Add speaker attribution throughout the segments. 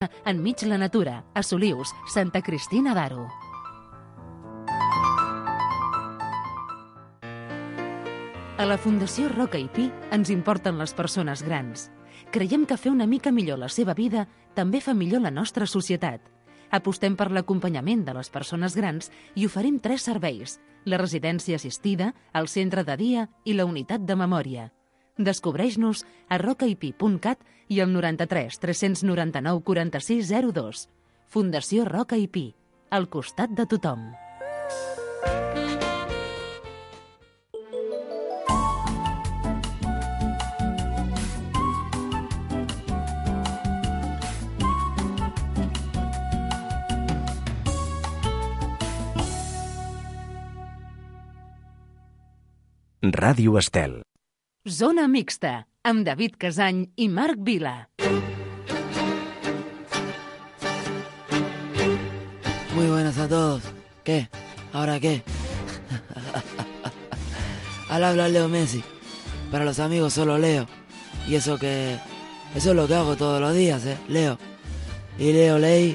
Speaker 1: enmig la natura, a Solius, Santa Cristina d'Aro. A la Fundació Roca i Pi ens importen les persones grans. Creiem que fer una mica millor la seva vida també fa millor la nostra societat. Apostem per l'acompanyament de les persones grans i oferim 3 serveis: la residència assistida, el centre de dia i la unitat de memòria. Descobreix-nos a rocaipi.cat i al 93 399 46 02. Fundació Roca i Pi, al costat de tothom.
Speaker 2: Ràdio Estel.
Speaker 1: Zona Mixta, amb David Casany i Marc Vila.
Speaker 3: Muy buenas a todos. ¿Qué? ¿Ahora qué? Al habla Leo Messi. Para los amigos solo Leo. Y eso es lo que hago todos los días, Leo. Y leí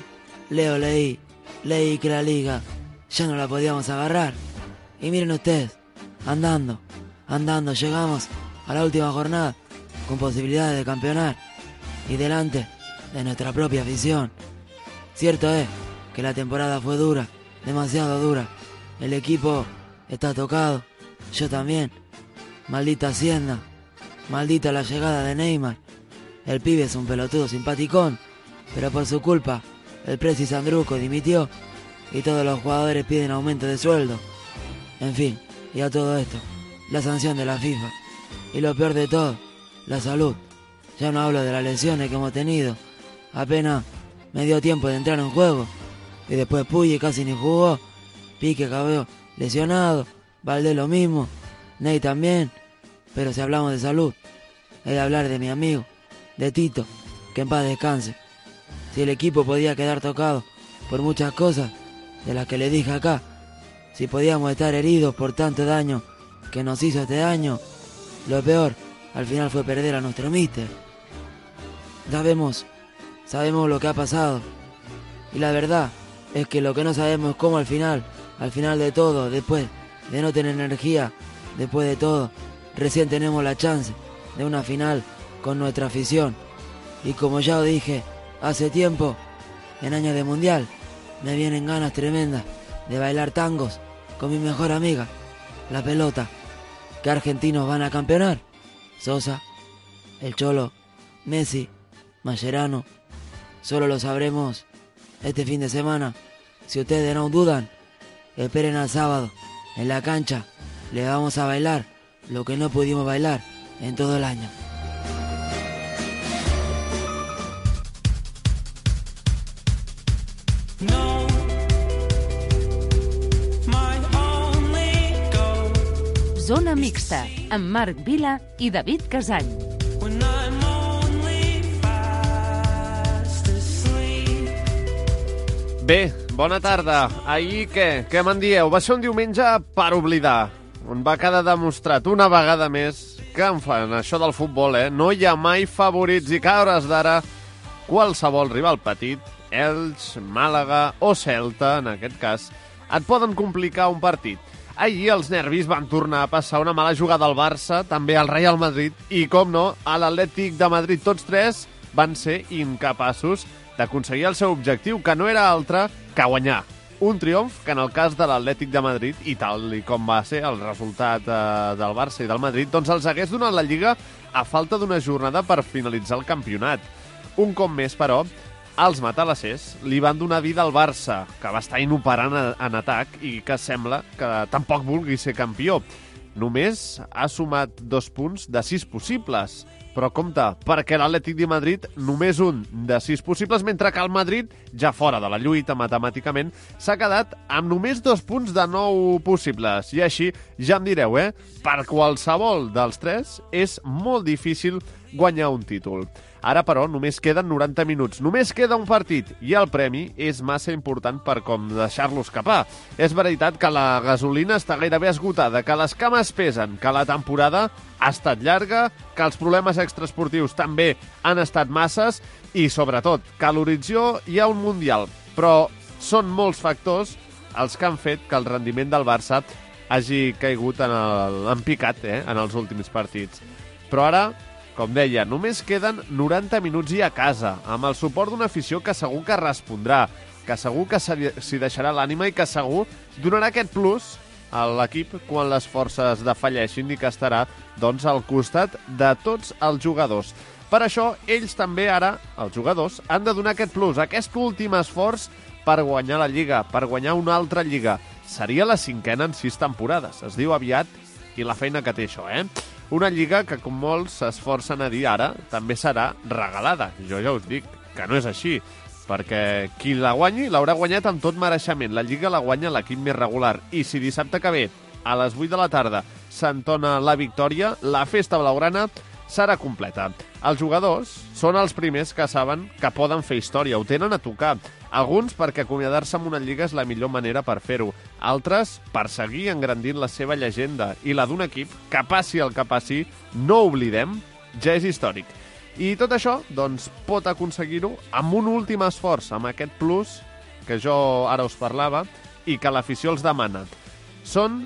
Speaker 3: que la liga ya no la podíamos agarrar. Y miren ustedes, andando, llegamos a la última jornada con posibilidades de campeonar y delante de nuestra propia afición. Cierto es que la temporada fue dura, demasiado dura. El equipo está tocado, yo también. Maldita Hacienda, maldita la llegada de Neymar. El pibe es un pelotudo simpaticón, pero por su culpa el Presi Sandruco dimitió y todos los jugadores piden aumento de sueldo. En fin, y a todo esto, la sanción de la FIFA. Y lo peor de todo, la salud. Ya no hablo de las lesiones que hemos tenido. Apenas me dio tiempo de entrar en juego. Y después Puyi casi ni jugó. Pique acabó lesionado. Valdés lo mismo. Ney también. Pero si hablamos de salud, he de hablar de mi amigo, de Tito, que en paz descanse. Si el equipo podía quedar tocado por muchas cosas de las que le dije acá, si podíamos estar heridos por tanto daño que nos hizo este año, lo peor al final fue perder a nuestro míster. Sabemos lo que ha pasado. Y la verdad es que lo que no sabemos es cómo al final de todo, después de no tener energía, después de todo, recién tenemos la chance de una final con nuestra afición. Y como ya os dije hace tiempo, en años de mundial, me vienen ganas tremendas de bailar tangos con mi mejor amiga, la pelota. ¿Qué argentinos van a campeonar? Sosa, el Cholo, Messi, Mascherano. Solo lo sabremos este fin de semana. Si ustedes no dudan, esperen al sábado. En la cancha le vamos a bailar lo que no pudimos bailar en todo el año.
Speaker 1: Zona Mixta, amb Marc Vila i David Casany.
Speaker 4: Bé, bona tarda. Ahir què me'n dieu? Va ser un diumenge per oblidar, on va quedar demostrat una vegada més que en fan això del futbol, no hi ha mai favorits i cada hores d'ara qualsevol rival petit, Elx, Màlaga o Celta, en aquest cas, et poden complicar un partit. Ahir els nervis van tornar a passar una mala jugada al Barça, també al Real Madrid i, com no, a l'Atlètic de Madrid. Tots 3 van ser incapaços d'aconseguir el seu objectiu, que no era altre que guanyar. Un triomf que en el cas de l'Atlètic de Madrid, i tal i com va ser el resultat del Barça i del Madrid, doncs els hagués donat la Lliga a falta d'una jornada per finalitzar el campionat. Un cop més, però, els matalassers li van donar vida al Barça, que va estar inoperant en atac i que sembla que tampoc vulgui ser campió. Només ha sumat 2 punts de 6 possibles. Però compte, perquè l'Atlètic de Madrid només un de 6 possibles, mentre que el Madrid, ja fora de la lluita matemàticament, s'ha quedat amb només 2 punts de 9 possibles. I així, ja em direu, per qualsevol dels 3 és molt difícil guanyar un títol. Ara, però, només queden 90 minuts. Només queda un partit i el premi és massa important per com deixar-lo escapar. És veritat que la gasolina està gairebé esgotada, que les cames pesen, que la temporada ha estat llarga, que els problemes extraesportius també han estat masses I, sobretot, que a l'horitzó hi ha un Mundial, però són molts factors els que han fet que el rendiment del Barça hagi caigut en picat en els últims partits. Però ara, com deia, només queden 90 minuts i a casa, amb el suport d'una afició que segur que respondrà, que segur que s'hi deixarà l'ànima i que segur donarà aquest plus a l'equip quan les forces defalleixin i que estarà doncs, al costat de tots els jugadors. Per això, ells també ara, els jugadors, han de donar aquest plus, aquest últim esforç per guanyar la Lliga, per guanyar una altra Lliga. Seria la 5ª en 6 temporades. Es diu aviat i la feina que té això, Una Lliga que, com molts s'esforcen a dir ara, també serà regalada. Jo ja us dic que no és així, perquè qui la guanyi l'haurà guanyat amb tot mereixement. La Lliga la guanya l'equip més regular. I si dissabte que ve, a les 8 de la tarda, s'entona la victòria, la festa blaugrana serà completa. Els jugadors són els primers que saben que poden fer història, ho tenen a tocar. Alguns perquè acomiadar-se amb una lliga és la millor manera per fer-ho. Altres per seguir engrandint la seva llegenda i la d'un equip que passi el que passi, no oblidem, ja és històric. I tot això, doncs, pot aconseguir-ho amb un últim esforç, amb aquest plus que jo ara us parlava i que l'afició els demana. Són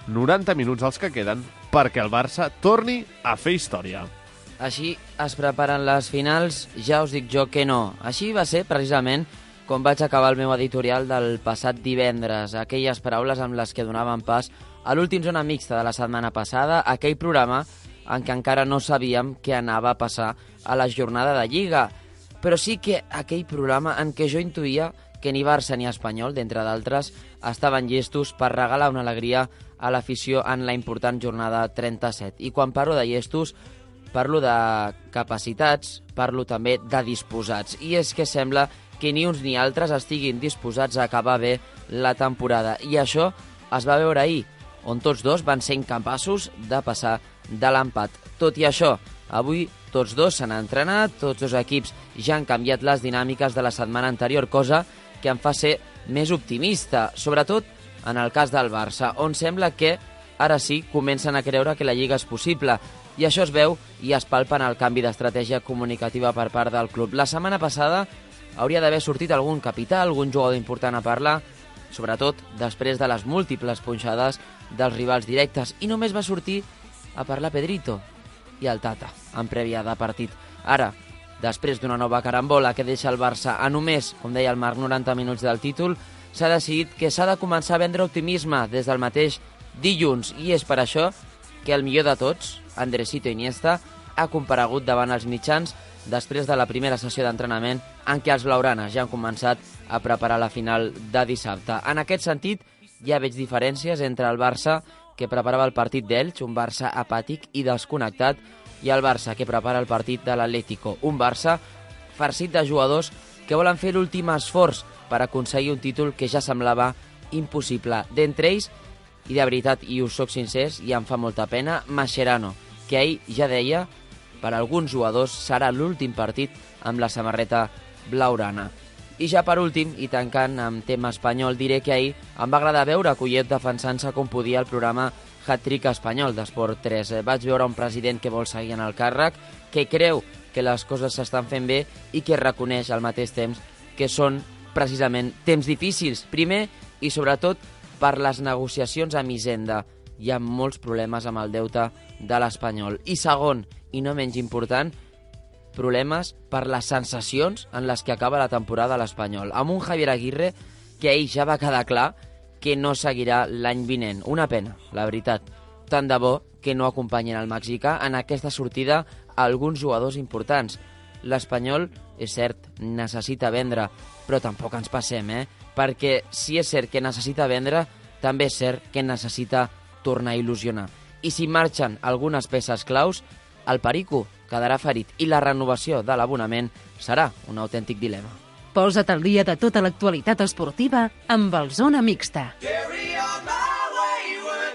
Speaker 4: 90 minuts els que queden perquè el Barça torni a fer història.
Speaker 3: Així es preparen les finals, ja us dic jo que no. Així va ser, precisament, com vaig acabar el meu editorial del passat divendres, aquelles paraules amb les que donaven pas a l'últim Zona Mixta de la setmana passada, aquell programa en què encara no sabíem què anava a passar a la jornada de Lliga. Però sí que aquell programa en què jo intuïa que ni Barça ni Espanyol, d'entre d'altres, estaven llestos per regalar una alegria a l'afició en la important jornada 37. I quan parlo de llestos, parlo de capacitats, parlo també de disposats. I és que sembla que ni uns ni altres estiguin disposats a acabar bé la temporada. I això es va veure ahir, on tots dos van ser incapaços de passar de l'empat. Tot i això, avui tots dos s'han entrenat, tots dos equips ja han canviat les dinàmiques de la setmana anterior, cosa que em fa ser més optimista, sobretot en el cas del Barça, on sembla que ara sí comencen a creure que la Lliga és possible. I això es veu i es palpa en el canvi d'estratègia comunicativa per part del club. La setmana passada hauria d'haver sortit algun capità, algun jugador important a parlar, sobretot després de les múltiples punxades dels rivals directes, i només va sortir a parlar Pedrito i el Tata en prèvia de partit. Ara, després d'una nova carambola que deixa el Barça a només, com deia el Marc, 90 minuts del títol, s'ha decidit que s'ha de començar a vendre optimisme des del mateix dilluns, i és per això que el millor de tots, Andresito Iniesta, ha comparegut davant els mitjans després de la primera sessió d'entrenament en què els blaugranes ja han començat a preparar la final de dissabte. En aquest sentit, ja veig diferències entre el Barça que preparava el partit d'Elx, un Barça apàtic i desconnectat, i el Barça que prepara el partit de l'Atlético, un Barça farcit de jugadors que volen fer l'últim esforç per aconseguir un títol que ja semblava impossible. D'entre ells, i de veritat, i us soc sincers, i em fa molta pena, Mascherano, que ahir ja deia, per alguns jugadors serà l'últim partit amb la samarreta blaurana. I ja per últim, i tancant amb tema espanyol, diré que ahir em va agradar veure Collet defensant-se com podia el programa Hat-Trick espanyol d'Esport 3. Vaig veure un president que vol seguir en el càrrec, que creu que les coses s'estan fent bé i que reconeix al mateix temps que són precisament temps difícils. Primer i sobretot per les negociacions amb Hisenda. Hi ha molts problemes amb el deute de l'Espanyol. I segon, i no menys important, problemes per les sensacions en les que acaba la temporada a l'Espanyol. Amb un Javier Aguirre que ahir ja va quedar clar que no seguirà l'any vinent. Una pena, la veritat. Tant de bo que no acompanyin el mexicà en aquesta sortida a alguns jugadors importants. L'Espanyol, és cert, necessita vendre, però tampoc ens passem, perquè si és cert que necessita vendre, també és cert que necessita tornar a il·lusionar. I si marxen algunes peces claus, el Perico quedarà ferit i la renovació de l'abonament serà un autèntic dilema.
Speaker 1: Posa't al dia de tota l'actualitat esportiva amb el Zona Mixta.
Speaker 5: Carry on my wayward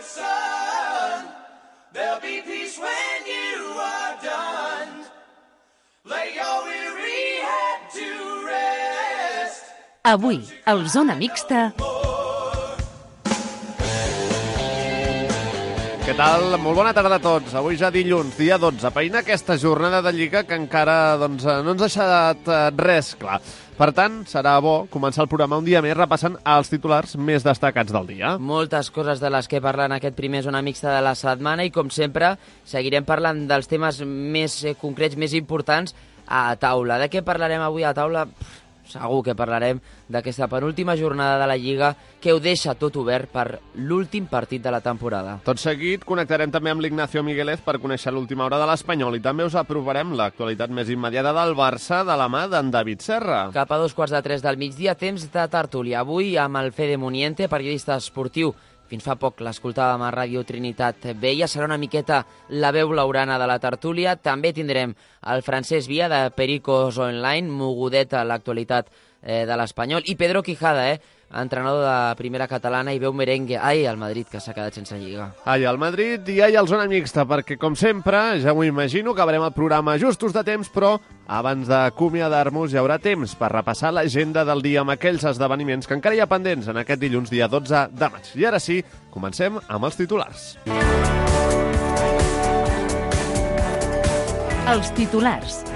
Speaker 5: son. There'll be peace when you are done. Lay your weary head to rest.
Speaker 1: Avui, al Zona Mixta...
Speaker 4: Què tal? Molt bona tarda a tots. Avui ja dilluns, dia 12, veïna aquesta jornada de Lliga que encara no ens ha deixat res clar. Per tant, serà bo començar el programa un dia més repassant els titulars més destacats del dia.
Speaker 6: Moltes coses de les que parlen aquest primer Zona Mixta de la setmana i, com sempre, seguirem parlant dels temes més concrets, més importants a taula. De què parlarem avui a taula? Segur que parlarem d'aquesta penúltima jornada de la Lliga que ho deixa tot obert per l'últim partit de la temporada.
Speaker 4: Tot seguit connectarem també amb l'Ignacio Miguelez per conèixer l'última hora de l'Espanyol i també us aprovarem l'actualitat més immediata del Barça de la mà d'en David Serra.
Speaker 6: Cap a 2:45 del migdia, temps de tertúlia. Avui amb el Fede Muniente, periodista esportiu. Fins fa poc l'escoltàvem a Ràdio Trinitat Vella. Serà una miqueta la veu blaurana de la tertúlia. També tindrem el Francesc Via de Pericos Online, mogudeta a l'actualitat de l'Espanyol. I Pedro Quijada, entrenador de primera catalana i veu merengue. Ai, el Madrid, que s'ha quedat sense Lliga.
Speaker 4: Ai, el Madrid i ai, el Zona Mixta, perquè, com sempre, ja m'ho imagino, acabarem el programa justos de temps, però abans d'acomiadar-nos hi haurà temps per repassar l'agenda del dia amb aquells esdeveniments que encara hi ha pendents en aquest dilluns, dia 12 de maig. I ara sí, comencem amb els titulars.
Speaker 1: Els titulars.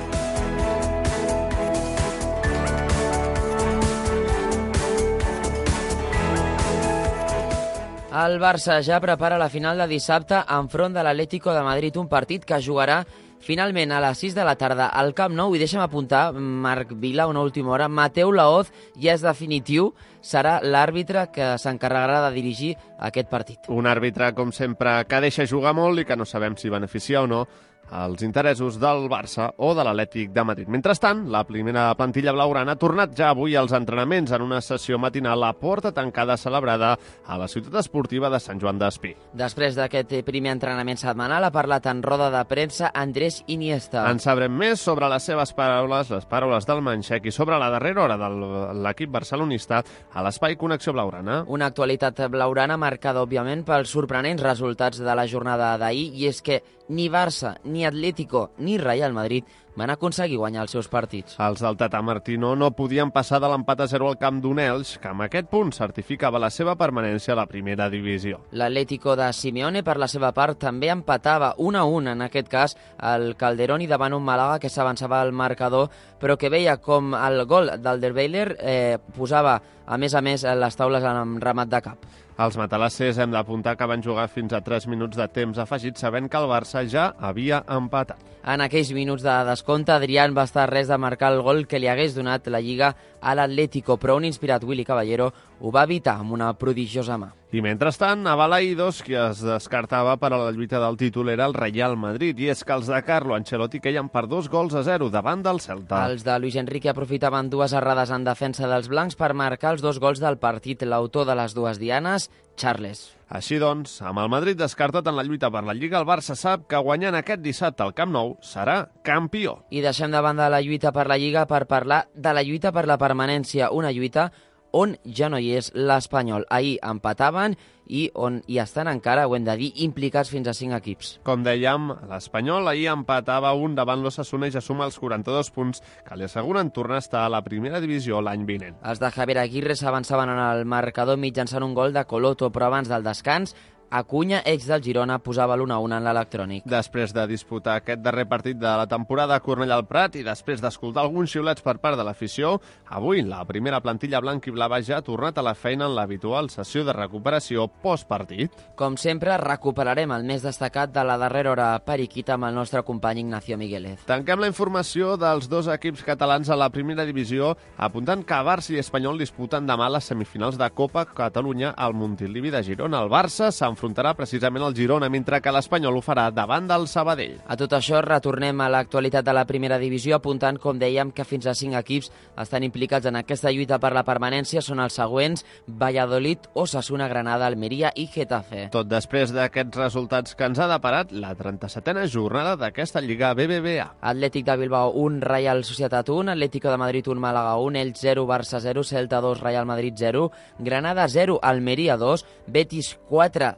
Speaker 6: El Barça ja prepara la final de dissabte enfront de l'Atlético de Madrid, un partit que jugarà finalment a les 6 de la tarda al Camp Nou. I deixa'm apuntar, Marc Vila, una última hora, Mateu Laoz ja és definitiu, serà l'àrbitre que s'encarregarà de dirigir aquest partit.
Speaker 4: Un àrbitre, com sempre, que deixa jugar molt i que no sabem si beneficia o no els interessos del Barça o de l'Atlètic de Madrid. Mentrestant, la primera plantilla blaugrana ha tornat ja avui als entrenaments en una sessió matinal a porta tancada celebrada a la ciutat esportiva de Sant Joan d'Espí.
Speaker 6: Després d'aquest primer entrenament setmanal ha parlat en roda de premsa Andrés Iniesta.
Speaker 4: En sabrem més sobre les seves paraules, les paraules del manxec i sobre la darrera hora de l'equip barcelonista a l'espai Connexió Blaugrana.
Speaker 6: Una actualitat blaugrana marcada, òbviament, pels sorprenents resultats de la jornada d'ahir, i és que ni Barça, ni Atlético, ni Real Madrid van aconseguir guanyar els seus partits.
Speaker 4: Els del Tata Martino no podien passar de l'empat a 0 al camp d'un Elx, que amb aquest punt certificava la seva permanència a la primera divisió.
Speaker 6: L'Atlético de Simeone, per la seva part, també empatava 1-1, en aquest cas, el Calderón, i davant un Màlaga que s'avançava al marcador, però que veia com el gol d'Alderweiler posava, a més, les taules en remat de cap.
Speaker 4: Els matalassers hem d'apuntar que van jugar fins a 3 minuts de temps afegit, sabent que el Barça ja havia empatat.
Speaker 6: En aquells minuts de descompte, Adrián va estar res de marcar el gol que li hagués donat la Lliga a l'Atlético, però un inspirat Willy Caballero ho va evitar amb una prodigiosa mà.
Speaker 4: I mentrestant, a Balaidos, qui es descartava per a la lluita del títol era el Real Madrid, i és que els de Carlo Ancelotti queien per 2-0 davant del Celta.
Speaker 6: Els de Luis Enrique aprofitaven dues errades en defensa dels blancs per marcar els 2 gols del partit. L'autor de les dues dianes, Charles.
Speaker 4: Així doncs, amb el Madrid descartat en la lluita per la Lliga, el Barça sap que guanyant aquest dissabte al Camp Nou serà campió.
Speaker 6: I deixem de banda la lluita per la Lliga per parlar de la lluita per la permanència, una lluita on ja no hi és l'Espanyol. Ahir empataven i on hi estan encara, ho hem de dir, implicats fins a 5 equips.
Speaker 4: Com dèiem, l'Espanyol ahir empatava un davant l'Osasuna i ja suma els 42 punts que li asseguren tornar a estar a la primera divisió l'any vinent.
Speaker 6: Els de Javier Aguirre s'avançaven en el marcador mitjançant un gol de Coloto, però abans del descans Acuña, ex del Girona, posava l'1-1 en l'electrònic.
Speaker 4: Després de disputar aquest darrer partit de la temporada a Cornellà al Prat i després d'escoltar alguns xiulets per part de l'afició, avui la primera plantilla blanc i blava ja ha tornat a la feina en l'habitual sessió de recuperació postpartit.
Speaker 6: Com sempre, recuperarem el més destacat de la darrera hora periquita amb el nostre company Ignacio Miguelez.
Speaker 4: Tanquem la informació dels dos equips catalans a la primera divisió, apuntant que Barça i Espanyol disputen demà les semifinals de Copa Catalunya al Montilivi de Girona. El Barça s'enfrontarà precisament al Girona, mentre que l'Espanyol ho farà davant del Sabadell.
Speaker 6: A tot això, retornem a l'actualitat de la primera divisió, apuntant, com dèiem, que fins a 5 equips estan implicats en aquesta lluita per la permanència. Són els següents: Valladolid, Osasuna, Granada, Almeria i Getafe.
Speaker 4: Tot després d'aquests resultats que ens ha deparat la 37a jornada d'aquesta Lliga BBVA.
Speaker 6: Atlètic de Bilbao 1, Real Societat 1, Atlético de Madrid 1, Màlaga 1, Elx 0, Barça 0, Celta 2, Real Madrid 0, Granada 0, Almeria 2, Betis 4,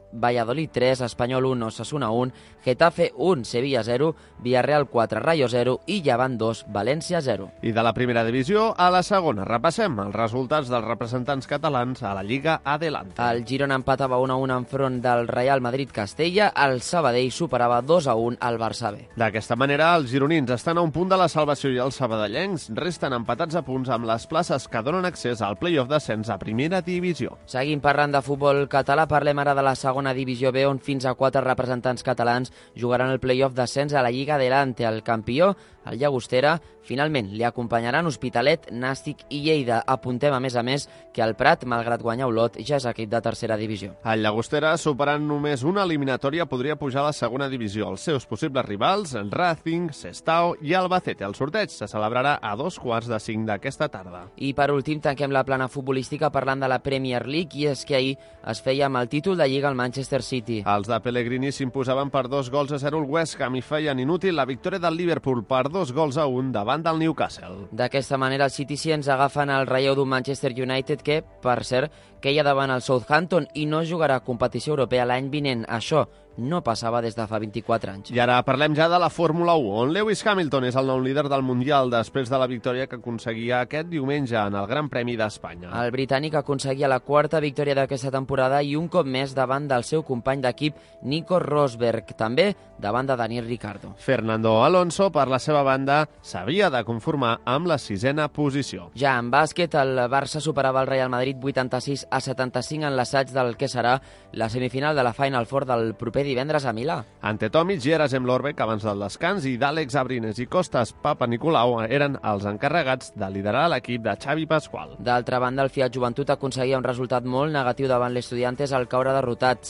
Speaker 6: Valladolid 3, Espanyol 1, Osasuna 1, Getafe 1, Sevilla 0, Villarreal 4, Rayo 0 i Llevant 2, València 0.
Speaker 4: I de la primera divisió a la segona repassem els resultats dels representants catalans a la Lliga Adelante.
Speaker 6: El Girona empatava 1-1 enfront del Real Madrid-Castella, el Sabadell superava 2-1 al Barça B.
Speaker 4: D'aquesta manera, els gironins estan a un punt de la salvació i els sabadellencs resten empatats a punts amb les places que donen accés al play-off d'ascens a primera divisió.
Speaker 6: Seguim parlant de futbol català, parlem ara de la segona divisió B, on fins a 4 representants catalans jugaran el play-off d'ascens a la Lliga Adelante. El campió, el Llagostera, finalment li acompanyaran Hospitalet, Nàstic i Lleida. Apuntem, a més, que el Prat, malgrat guanyar Olot, ja és equip de tercera divisió.
Speaker 4: El Llagostera, superant només una eliminatòria, podria pujar a la segona divisió. Els seus possibles rivals, el Racing, Sestao i Albacete. El sorteig se celebrarà a 2:45 d'aquesta tarda.
Speaker 6: I per últim, tanquem la plana futbolística parlant de la Premier League, i és que ahir es feia amb el títol de Lliga al Manchester City.
Speaker 4: Els de Pellegrini s'imposaven per 2-0 al West Ham i feien inútil la victòria del Liverpool per 2-1 davant del Newcastle.
Speaker 6: D'aquesta manera, els citicians agafen el relleu d'un Manchester United que, per cert, queia davant el Southampton i no jugarà competició europea l'any vinent. Això no passava des de fa 24 anys.
Speaker 4: I ara parlem ja de la Fórmula 1, on Lewis Hamilton és el nou líder del Mundial després de la victòria que aconseguia aquest diumenge en el Gran Premi d'Espanya.
Speaker 6: El britànic aconseguia la quarta victòria d'aquesta temporada i un cop més davant del seu company d'equip Nico Rosberg, també davant de Daniel Ricciardo.
Speaker 4: Fernando Alonso, per la seva banda, s'havia de conformar amb la 6ª posició.
Speaker 6: Ja en bàsquet, el Barça superava el Real Madrid 86-75 en l'assaig del que serà la semifinal de la Final Four del proper divendres a Milà.
Speaker 4: Ante Tomic, Jerazem Lorbeck abans del descans i d'Àlex Abrines i Costas Papanicolaou eren els encarregats de liderar l'equip de Xavi Pasqual.
Speaker 6: D'altra banda, el Fiat Joventut aconseguia un resultat molt negatiu davant l'Estudiantes al caure derrotat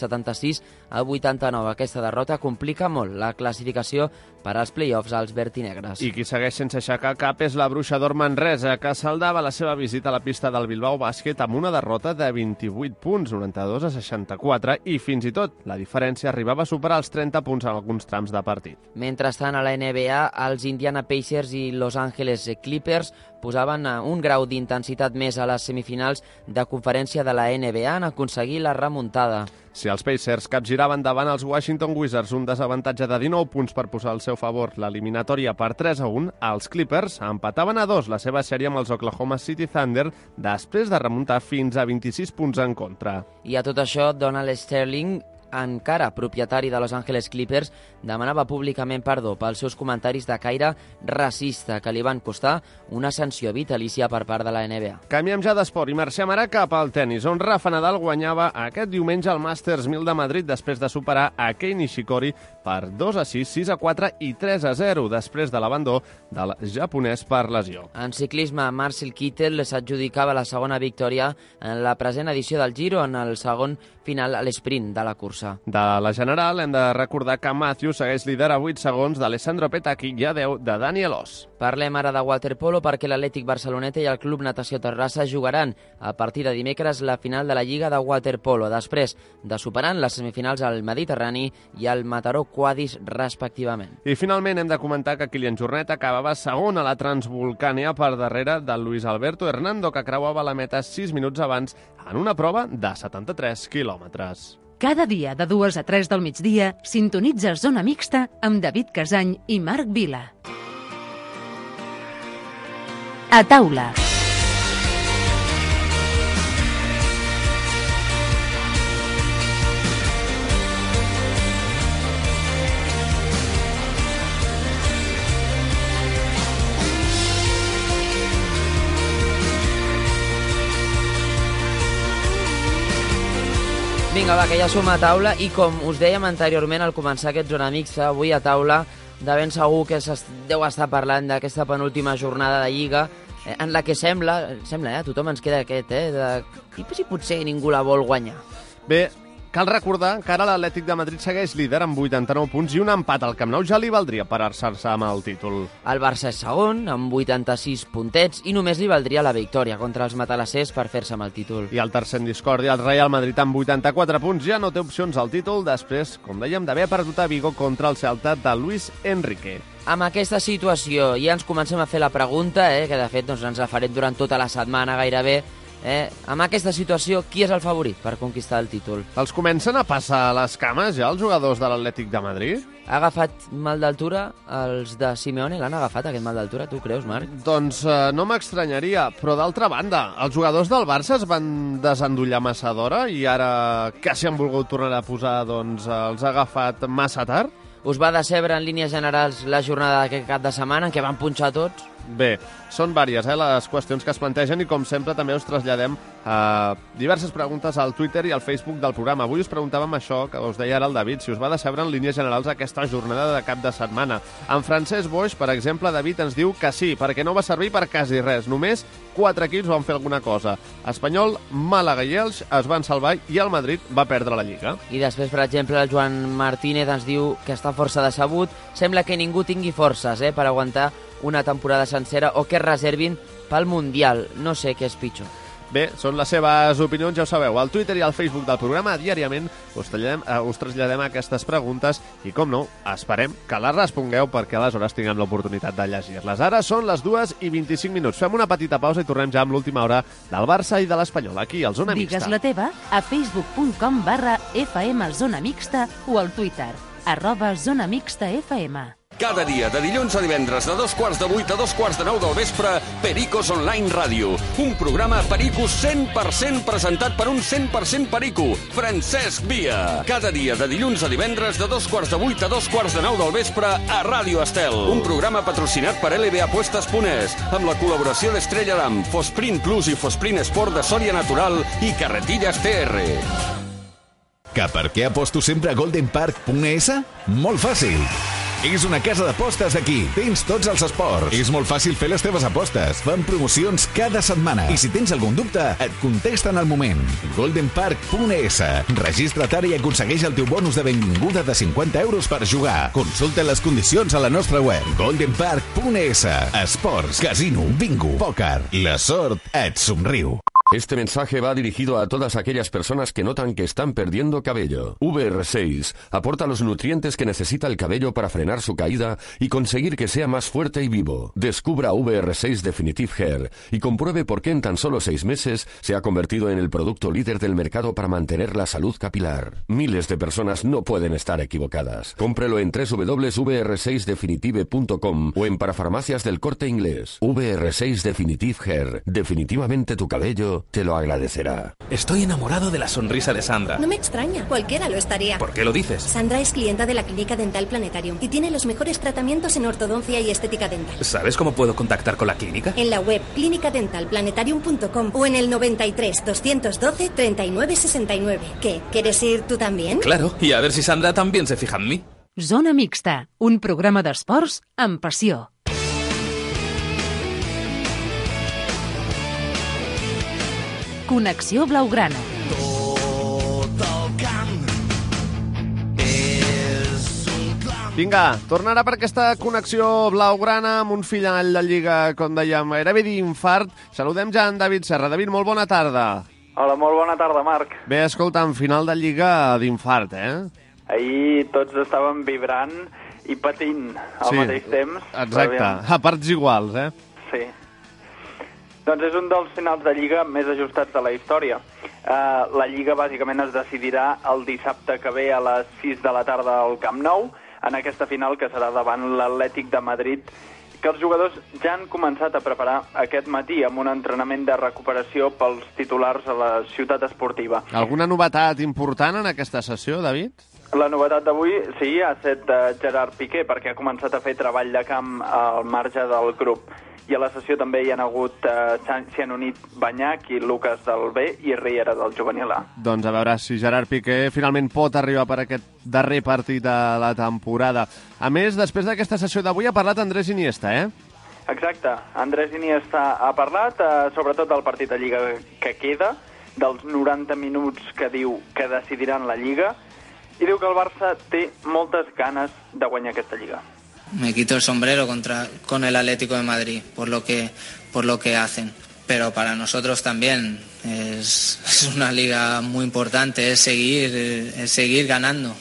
Speaker 6: 76-89. Aquesta derrota complica molt la classificació per als play-offs als vertinegres.
Speaker 4: I qui segueix sense aixecar cap és la Bruixa d'Or Manresa, que saldava la seva visita a la pista del Bilbao Bàsquet amb una derrota de 28 punts, 92-64, i fins i tot la diferència arribava a superar els 30 punts en alguns trams de partit.
Speaker 6: Mentrestant, a la NBA, els Indiana Pacers i Los Angeles Clippers posaven un grau d'intensitat més a les semifinals de conferència de la NBA en aconseguir la remuntada.
Speaker 4: Si els Pacers capgiraven davant els Washington Wizards un desavantatge de 19 punts per posar al seu favor l'eliminatòria per 3-1, els Clippers empataven a 2 la seva sèrie amb els Oklahoma City Thunder després de remuntar fins a 26 punts en contra.
Speaker 6: I a tot això, Donald Sterling, encara propietari de Los Angeles Clippers, demanava públicament perdó pels seus comentaris de caire racista que li van costar una sanció vitalícia per part de la NBA.
Speaker 4: Canviem ja d'esport i marxem ara cap al tennis, on Rafa Nadal guanyava aquest diumenge al Masters 1000 de Madrid després de superar a Kei Nishikori per 2-6, 6-4 i 3-0 després de l'abandó del japonès per lesió.
Speaker 6: En ciclisme, Marcel Kittel s'adjudicava la segona victòria en la present edició del Giro en el segon final a l'esprint de la cursa.
Speaker 4: De la general hem de recordar que Matthews segueix líder a 8 segons d'Alessandro Petacchi i a 10 de Daniel Oss.
Speaker 6: Parlem ara de waterpolo perquè l'Atlètic Barceloneta i el Club Natació Terrassa jugaran a partir de dimecres la final de la Lliga de waterpolo, després de superar les semifinals al Mediterrani i al Mataró Quadis respectivament.
Speaker 4: I finalment hem de comentar que Kilian Jornet acabava segon a la Transvolcània per darrere del Luis Alberto Hernando, que creuava la meta 6 minuts abans en una prova de 73 quilòmetres.
Speaker 1: Cada dia de 2 a 3 del migdia sintonitza Zona Mixta amb David Casany i Marc Vila. A taula.
Speaker 6: Vinga, va, que ja som a taula i com us dèiem anteriorment al començar aquest Zona Mixta, avui a taula de ben segur que deu estar parlant d'aquesta penúltima jornada de Lliga en la que sembla, tothom ens queda aquest, de si potser ningú la vol guanyar.
Speaker 4: Bé, cal recordar que ara l'Atlètic de Madrid segueix líder amb 89 punts i un empat al Camp Nou ja li valdria per alçar-se amb el títol.
Speaker 6: El Barça és segon, amb 86 puntets, i només li valdria la victòria contra els matalassers per fer-se amb el títol.
Speaker 4: I al tercer en discòrdia, el Real Madrid amb 84 punts ja no té opcions al títol després, com dèiem, d'haver perdut a Vigo contra el Celta de Luis Enrique.
Speaker 6: Amb aquesta situació ja ens comencem a fer la pregunta, que de fet ens la farem durant tota la setmana gairebé, Amb aquesta situació, qui és el favorit per conquistar el títol?
Speaker 4: Els comencen a passar les cames ja els jugadors de l'Atlètic de Madrid?
Speaker 6: Ha agafat mal d'altura? Els de Simeone l'han agafat, aquest mal d'altura? Tu creus, Marc?
Speaker 4: Doncs no m'estranyaria, però d'altra banda, els jugadors del Barça es van desendollar massa d'hora i ara que s'hi han volgut tornar a posar, doncs els ha agafat massa tard?
Speaker 6: Us va decebre en línies generals la jornada d'aquest cap de setmana, en què van punxar tots?
Speaker 4: Bé, són vàries les qüestions que es plantegen i com sempre també us traslladem diverses preguntes al Twitter i al Facebook del programa. Avui us preguntàvem això, que us deia ara el David, si us va decebre en línies generals aquesta jornada de cap de setmana. En Francesc Boix, per exemple, David ens diu que sí, perquè no va servir per quasi res. Només 4 equips van fer alguna cosa. Espanyol, Màlaga i Elx es van salvar i el Madrid va perdre la Lliga.
Speaker 6: I després, per exemple, el Joan Martínez ens diu que està força decebut. Sembla que ningú tingui forces per aguantar una temporada sencera o que es reservin pel Mundial. No sé què és pitjor.
Speaker 4: Bé, són les seves opinions, ja ho sabeu. Al Twitter i al Facebook del programa diàriament us traslladem aquestes preguntes i, com no, esperem que les respongueu perquè aleshores tinguem l'oportunitat de llegir-les. Ara són les 2:25. Fem una petita pausa i tornem ja amb l'última hora del Barça i de l'Espanyol, aquí, al Zona Mixta.
Speaker 1: Digues la teva a facebook.com/FM Zona Mixta o al Twitter, @Zona Mixta FM.
Speaker 7: Cada dia, de dilluns a divendres, de 7:15 a 8:45 del vespre, Pericos Online Ràdio. Un programa Pericos 100% presentat per un 100% perico, Francesc Via. Cada dia, de dilluns a divendres, de 7:15 a 8:45 del vespre, a Ràdio Estel. Un programa patrocinat per LBApuestas.es, amb la col·laboració d'Estrella Damm, Fosprint Plus i Fosprint Sport de Sòria Natural i Carretillas TR.
Speaker 8: Que per què aposto sempre a goldenpark.es? Molt fàcil. És una casa d'apostes d'aquí. Tens tots els esports. És molt fàcil fer les teves apostes. Fan promocions cada setmana. I si tens algun dubte, et contesten al moment. goldenpark.es. Registra't ara i aconsegueix el teu bonus de benvinguda de 50 euros per jugar. Consulta les condicions a la nostra web. goldenpark.es. Esports, casino, bingo, pòquer. La sort et somriu.
Speaker 7: Este mensaje va dirigido a todas aquellas personas que notan que están perdiendo cabello. VR6 aporta los nutrientes que necesita el cabello para frenar su caída y conseguir que sea más fuerte y vivo. Descubra VR6 Definitive Hair y compruebe por qué en tan solo 6 meses se ha convertido en el producto líder del mercado para mantener la salud capilar. Miles de personas no pueden estar equivocadas. Cómprelo en www.vr6definitive.com o en parafarmacias del Corte Inglés. VR6 Definitive Hair. Definitivamente tu cabello te lo agradecerá.
Speaker 2: Estoy enamorado de la sonrisa de Sandra.
Speaker 9: No me extraña, cualquiera lo estaría.
Speaker 2: ¿Por qué lo dices?
Speaker 9: Sandra es clienta de la Clínica Dental Planetarium y tiene los mejores tratamientos en ortodoncia y estética dental.
Speaker 2: ¿Sabes cómo puedo contactar con la clínica?
Speaker 9: En la web clinicadentalplanetarium.com o en el 93 212 39 69. ¿Qué? ¿Quieres ir tú también?
Speaker 2: Claro, y a ver si Sandra también se fija en mí.
Speaker 1: Zona Mixta, un programa d'esports amb passió. Connexió Blaugrana.
Speaker 4: Vinga, tornarà per aquesta connexió blaugrana amb un final de Lliga, com dèiem, gairebé d'infart. Saludem ja en David Serra. David, molt bona tarda.
Speaker 10: Hola, molt bona tarda, Marc.
Speaker 4: Bé, escolta, en final de Lliga d'infart,
Speaker 10: Ahir tots estàvem vibrant i patint al mateix temps.
Speaker 4: Exacte, a parts iguals,
Speaker 10: Sí. Doncs és un dels finals de Lliga més ajustats de la història. La Lliga bàsicament es decidirà el dissabte que ve a les 6 de la tarda al Camp Nou, en aquesta final que serà davant l'Atlètic de Madrid, que els jugadors ja han començat a preparar aquest matí amb un entrenament de recuperació pels titulars a la ciutat esportiva.
Speaker 4: Alguna novetat important en aquesta sessió, David?
Speaker 10: La novetat d'avui, sí, ha estat Gerard Piqué, perquè ha començat a fer treball de camp al marge del grup. I a la sessió també hi han hagut, s'hi han unit Banyac i Lucas del B i Riera del juvenil A.
Speaker 4: Doncs a veure si Gerard Piqué finalment pot arribar per aquest darrer partit de la temporada. A més, després d'aquesta sessió d'avui ha parlat Andrés Iniesta,
Speaker 10: Exacte. Andrés Iniesta ha parlat, sobretot del partit de Lliga que queda, dels 90 minuts que diu que decidiran la Lliga, i diu que el Barça té moltes ganes de guanyar aquesta Lliga.
Speaker 11: Me quito el sombrero con el Atlético de Madrid por lo que hacen, pero para nosotros también es una liga muy importante, es seguir ganando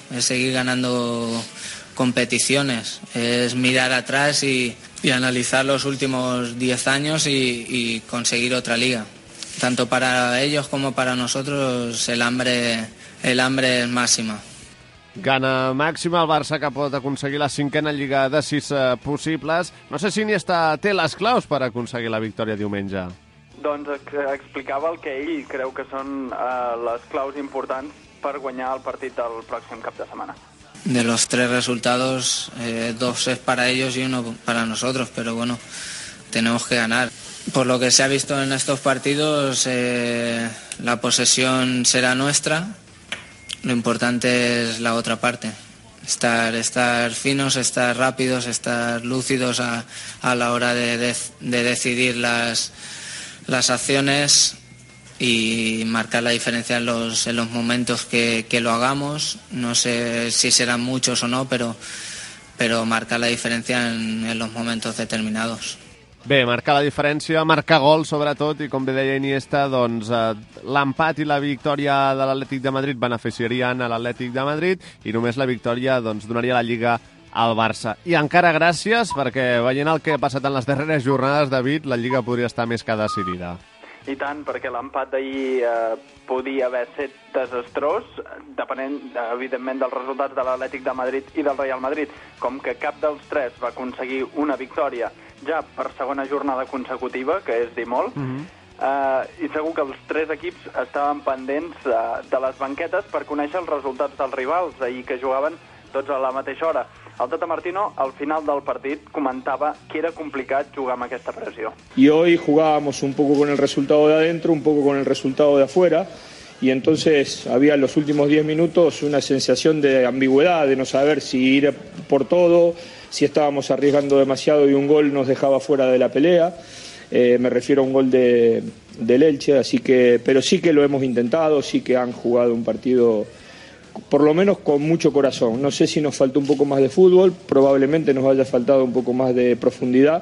Speaker 11: competiciones, es mirar atrás y analizar los últimos 10 años y conseguir otra liga. tanto para ellos como para nosotros el hambre es máxima.
Speaker 4: Gana màxima el Barça, que pot aconseguir la 5a Lliga de 6 possibles. No sé si Iniesta té les claus per aconseguir la victòria diumenge.
Speaker 10: Doncs explicava el que ell creu que són les claus importants per guanyar el partit del pròxim cap de setmana.
Speaker 11: De los 3 resultados, 2 es para ellos y 1 para nosotros, pero bueno, tenemos que ganar. Por lo que se ha visto en estos partidos, la posesión será nuestra. Lo importante es la otra parte. Estar finos, estar rápidos, estar lúcidos a la hora de decidir las acciones y marcar la diferencia en los momentos que lo hagamos. No sé si serán muchos o no, pero marcar la diferencia en los momentos determinados.
Speaker 4: Bé, marcar la diferència, marcar gol sobretot, i com bé deia Iniesta, doncs l'empat i la victòria de l'Atlètic de Madrid beneficiarien a l'Atlètic de Madrid i només la victòria doncs donaria la Lliga al Barça. I encara gràcies, perquè veient el que ha passat en les darreres jornades, David, la Lliga podria estar més que decidida.
Speaker 10: I tant, perquè l'empat d'ahir podia haver estat desastrós, depenent, evidentment, dels resultats de l'Atlètic de Madrid i del Real Madrid. Com que cap dels 3 va aconseguir una victòria ja per segona jornada consecutiva, que és dir molt, i segur que els 3 equips estaven pendents de les banquetes per conèixer els resultats dels rivals, ahir que jugaven tots a la mateixa hora. El Tata Martino, al final del partit, comentava que era complicat jugar amb aquesta pressió.
Speaker 12: Y hoy jugábamos un poco con el resultado de adentro, un poco con el resultado de afuera, y entonces había en los últimos 10 minutos una sensación de ambigüedad, de no saber si ir por todo, si estábamos arriesgando demasiado y un gol nos dejaba fuera de la pelea. Me refiero a un gol del Elche, así que, pero sí que lo hemos intentado, sí que han jugado un partido por lo menos con mucho corazón. No sé si nos faltó un poco más de fútbol, probablemente nos haya faltado un poco más de profundidad.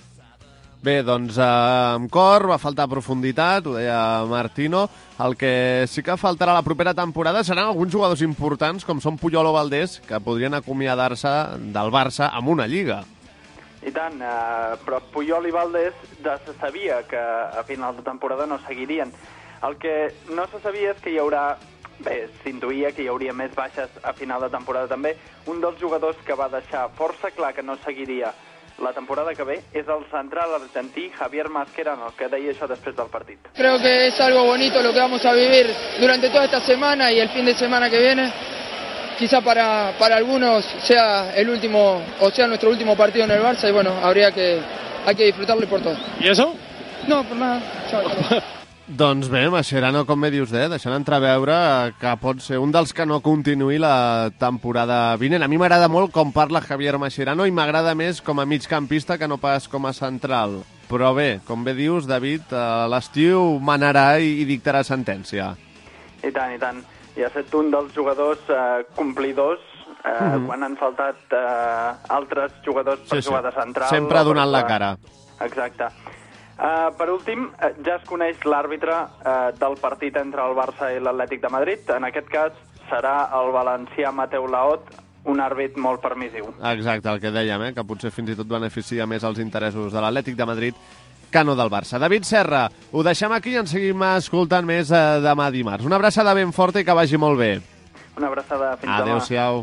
Speaker 4: Bé, doncs amb cor, va faltar profunditat, ho deia Martino. El que sí que faltarà la propera temporada seran alguns jugadors importants, com són Puyol o Valdés, que podrien acomiadar-se del Barça amb una Lliga.
Speaker 10: I tant, però Puyol i Valdés ja se sabia que a final de temporada no seguirien. El que no se sabia és que hi haurà, bé, s'intuïa que hi hauria més baixes a final de temporada també. Un dels jugadors que va deixar força clar que no seguiria la temporada que ve és el central argentí Javier Mascherano, que deia això després del partit.
Speaker 13: Creo que es algo bonito lo que vamos a vivir durante toda esta semana y el fin de semana que viene. Quizá para algunos sea el último, o sea nuestro último partido en el Barça, y bueno, hay que disfrutarlo y por todo.
Speaker 14: ¿Y eso?
Speaker 13: No, por nada. Chao.
Speaker 4: Doncs bé, Mascherano, com bé dius, deixant entreveure que pot ser un dels que no continuï la temporada vinent. A mi m'agrada molt com parla Javier Mascherano i m'agrada més com a migcampista que no pas com a central. Però bé, com bé dius, David, l'estiu manarà i dictarà sentència.
Speaker 10: I tant, i tant. I ha estat un dels jugadors complidors quan han faltat altres jugadors per jugar de central.
Speaker 4: Sempre donant la cara.
Speaker 10: Exacte. Per últim, ja es coneix l'àrbitre del partit entre el Barça i l'Atlètic de Madrid. En aquest cas serà el valencià Mateu Laot, un àrbit molt permissiu.
Speaker 4: Exacte, el que dèiem, que potser fins i tot beneficia més els interessos de l'Atlètic de Madrid que no del Barça. David Serra, ho deixem aquí i ens seguim escoltant més demà dimarts. Una abraçada ben forta i que vagi molt bé.
Speaker 10: Una abraçada, fins demà.
Speaker 4: Adéu-siau.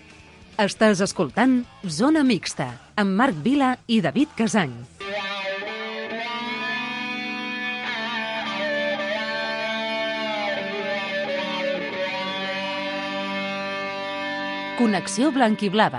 Speaker 1: Estàs escoltant Zona Mixta, amb Marc Vila i David Casany. Connexió Blanquiblava.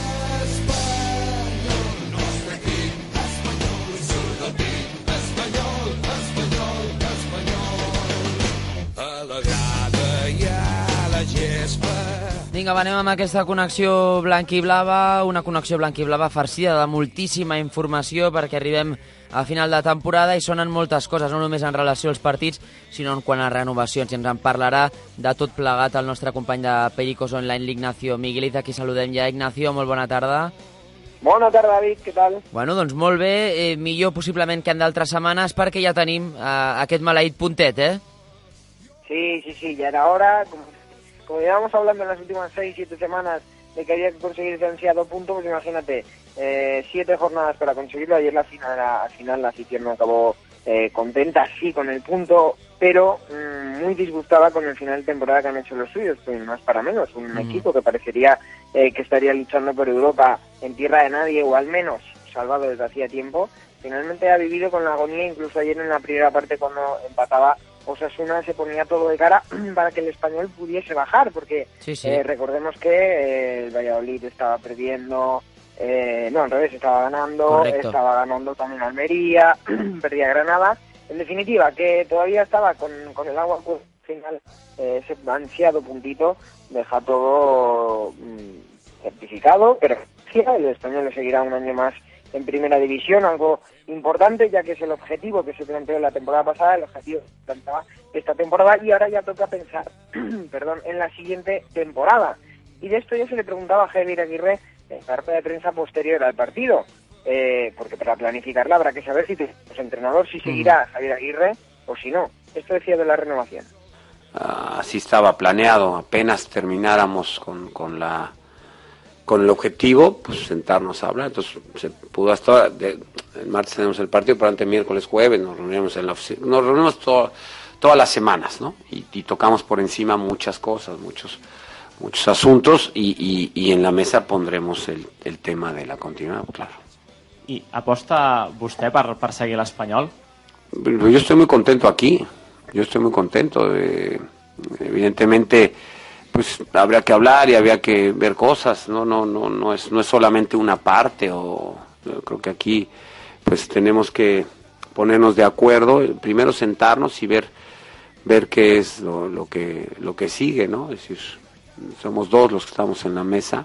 Speaker 6: Vinga, va, anem amb aquesta connexió blanquiblava, una connexió blanquiblava farcida de moltíssima informació perquè arribem a final de temporada i sonen moltes coses, no només en relació als partits, sinó en quant a renovacions. I ens en parlarà de tot plegat el nostre company de Pericos Online, l'Ignacio Migueliz. Aquí saludem ja. Ignacio, molt bona tarda.
Speaker 15: Bona tarda, David, què tal?
Speaker 6: Bueno, doncs molt bé, millor possiblement que en d'altres setmanes perquè ja tenim aquest maleït puntet, eh?
Speaker 15: Sí, ya era hora. Como llevamos hablando en las últimas 6-7 semanas de que había que conseguir ese ansiado punto, pues imagínate, 7 jornadas para conseguirlo. Ayer al final la afición no acabó contenta sí con el punto, pero muy disgustada con el final de temporada que han hecho los suyos, pues más para menos, un equipo que parecería que estaría luchando por Europa en tierra de nadie, o al menos salvado desde hacía tiempo, finalmente ha vivido con la agonía. Incluso ayer en la primera parte, cuando empataba Osasuna, se ponía todo de cara para que el Español pudiese bajar, porque recordemos que el Valladolid estaba perdiendo, no, al revés, estaba ganando. Correcto. Estaba ganando también Almería, perdía Granada. En definitiva, que todavía estaba con el agua, pues al final ese ansiado puntito deja todo certificado, pero el Español le seguirá un año más en primera división, algo importante, ya que es el objetivo que se planteó la temporada pasada, el objetivo que se planteaba esta temporada, y ahora ya toca pensar en la siguiente temporada. Y de esto ya se le preguntaba a Javier Aguirre en la rueda de prensa posterior al partido, porque para planificarla habrá que saber si el entrenador si seguirá Javier Aguirre o si no. Esto decía de la renovación.
Speaker 14: Así estaba planeado, apenas termináramos con el objetivo, pues sentarnos a hablar. Entonces se pudo hasta el martes tenemos el partido, pero antes miércoles, jueves nos reunimos en la oficina, nos reunimos todas las semanas, ¿no? Y tocamos por encima muchas cosas, muchos asuntos, y en la mesa pondremos el tema de la continuidad, claro.
Speaker 16: I aposta vostè per seguir l'Espanyol?
Speaker 14: Yo estoy muy contento aquí, evidentemente pues habría que hablar y habría que ver cosas, no es solamente una parte, o yo creo que aquí pues tenemos que ponernos de acuerdo, primero sentarnos y ver qué es lo que sigue, ¿no? Es decir, somos dos los que estamos en la mesa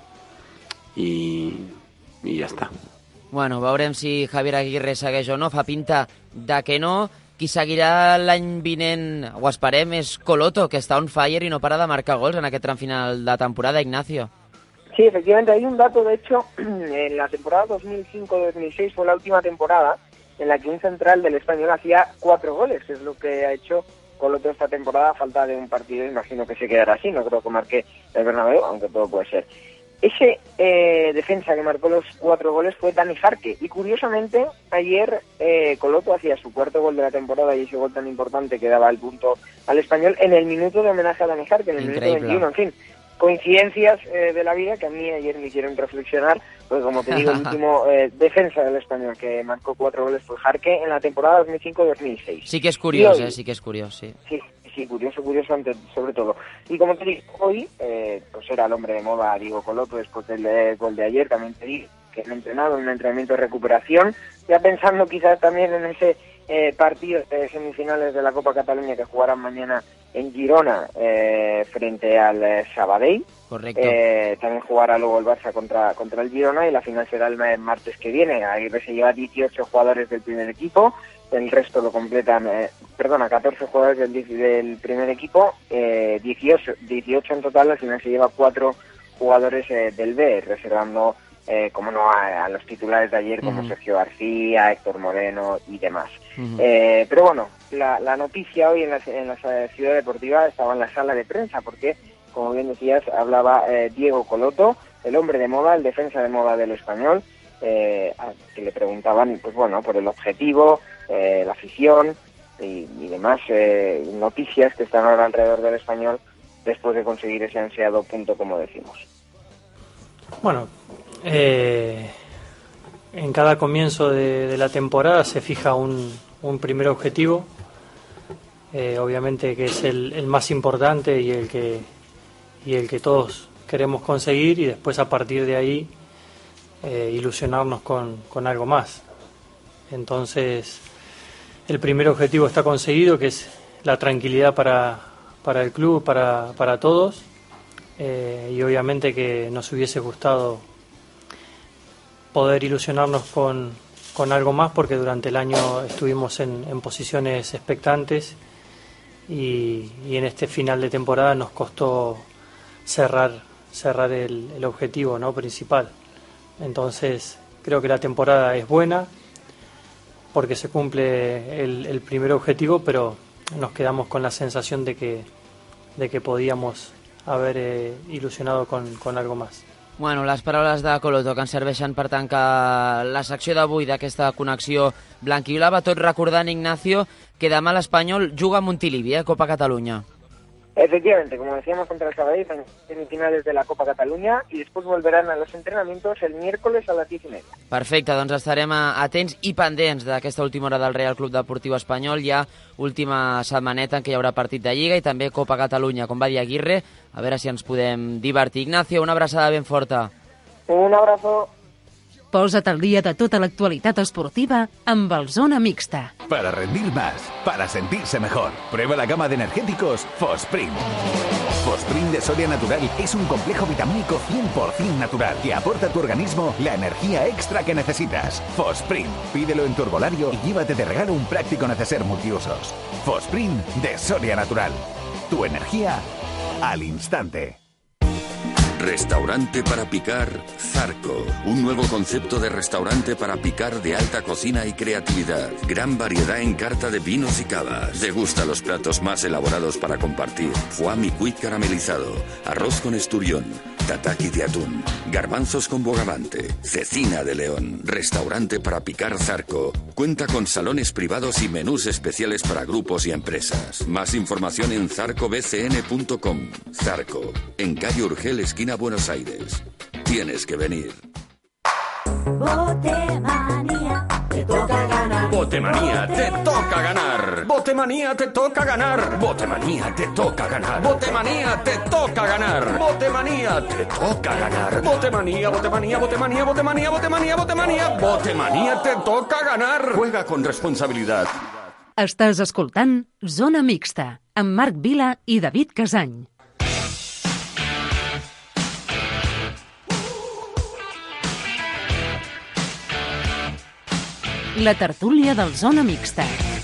Speaker 14: y ya está.
Speaker 6: Bueno, veurem si Javier Aguirre segueix o no, fa pinta de que no. Qui seguirà l'any vinent, ho esperem, és Coloto, que està on fire i no para de marcar gols en aquest tram final de temporada, Ignacio.
Speaker 15: Sí, efectivamente, hay un dato, de hecho, en la temporada 2005-2006 fue la última temporada en la que un central del Español hacía 4 goles, que es lo que ha hecho Coloto esta temporada a falta de un partido. Imagino que se quedará así, no creo que marque el Bernabéu, aunque todo puede ser. Ese defensa que marcó los 4 goles fue Dani Jarque, y curiosamente ayer Coloto hacía su 4º gol de la temporada, y ese gol tan importante que daba el punto al Español en el minuto de homenaje a Dani Jarque, en el minuto 21, en fin, coincidencias de la vida que a mí ayer me hicieron reflexionar, pues como te digo, el último defensa del Español que marcó 4 goles fue Jarque en la temporada 2005-2006.
Speaker 6: Sí que és curiós, sí que és curiós, sí.
Speaker 15: Sí, curioso sobre todo. Y como te digo, hoy pues era el hombre de moda Diego Coloto después del gol de ayer. También te digo que han entrenado en un entrenamiento de recuperación, ya pensando quizás también en ese partido de semifinales de la Copa Cataluña que jugarán mañana en Girona frente al Sabadell.
Speaker 6: Correcto.
Speaker 15: También jugará luego el Barça contra el Girona, y la final será el martes que viene. Aguirre se lleva 18 jugadores del primer equipo, el resto lo completan, 14 jugadores del primer equipo, 18 en total. Al final se lleva 4 jugadores del B, reservando, como no, a los titulares de ayer, como Sergio García, Héctor Moreno y demás. Pero bueno, la noticia hoy en la Ciudad Deportiva estaba en la sala de prensa, porque, como bien decías, hablaba Diego Coloto, el hombre de moda, el defensa de moda del Español, que le preguntaban, pues bueno, por el objetivo, la afición y demás noticias que están ahora alrededor del Español después de conseguir ese ansiado punto, como decimos.
Speaker 17: Bueno, en cada comienzo de la temporada se fija un primer objetivo, obviamente que es el más importante y el que todos queremos conseguir, y después a partir de ahí ilusionarnos con algo más. Entonces, el primer objetivo está conseguido, que es la tranquilidad para el club, para todos, y obviamente que nos hubiese gustado poder ilusionarnos con algo más, porque durante el año estuvimos en posiciones expectantes, y en este final de temporada nos costó cerrar el objetivo, ¿no?, principal. Entonces creo que la temporada es buena porque se cumple el primer objetivo, pero nos quedamos con la sensación de que podíamos haber ilusionado con algo más.
Speaker 6: Bueno, les paraules de Coloto que ens serveixen per tancar la secció d'avui d'aquesta connexió blanquiblava, tot recordant, Ignacio, que demà l'Espanyol juga a Montilivi, Copa Catalunya.
Speaker 15: Efectivamente, como decíamos contra el Sabadell, en semifinales de la Copa Cataluña y después volverán a los entrenamientos el miércoles a las 10:30.
Speaker 6: Perfecte, doncs estarem atents i pendents d'aquesta última hora del Real Club Deportiu Espanyol. Ja última setmaneta en què hi haurà partit de Lliga i també Copa Catalunya, com va dir Aguirre. A veure si ens podem divertir. Ignacio, una abraçada ben forta.
Speaker 15: Un abrazo.
Speaker 1: Posa't al dia de tota l'actualitat esportiva amb el Zona Mixta.
Speaker 8: Para rendir más, para sentirse mejor. Prueba la gama de energéticos Fosprint. Fosprint de Soria Natural es un complejo vitamínico 100% natural que aporta a tu organismo la energía extra que necesitas. Fosprint, pídelo en tu herbolario y llévate de regalo un práctico neceser multiusos. Fosprint de Soria Natural. Tu energía al instante.
Speaker 7: Restaurante para picar Zarco. Un nuevo concepto de restaurante para picar de alta cocina y creatividad. Gran variedad en carta de vinos y cavas. Degusta los platos más elaborados para compartir. Foie micuit caramelizado. Arroz con esturión. Tataki de atún. Garbanzos con bogavante. Cecina de león. Restaurante para picar Zarco. Cuenta con salones privados y menús especiales para grupos y empresas. Más información en zarcobcn.com. Zarco. En calle Urgel, esquina Buenos Aires. Tienes que venir.
Speaker 5: Botemanía, te toca ganar.
Speaker 7: Botemanía, te toca ganar. Botemanía, te toca ganar. Botemanía, te toca ganar. Botemanía, te toca ganar. Botemanía, te toca ganar. Botemanía, botemanía, botemanía, botemanía, botemanía, botemanía. Botemanía, te toca ganar. Juega con responsabilidad.
Speaker 1: Estàs escoltant Zona Mixta amb Marc Vila i David Casany. La tertúlia del Zona Mixta.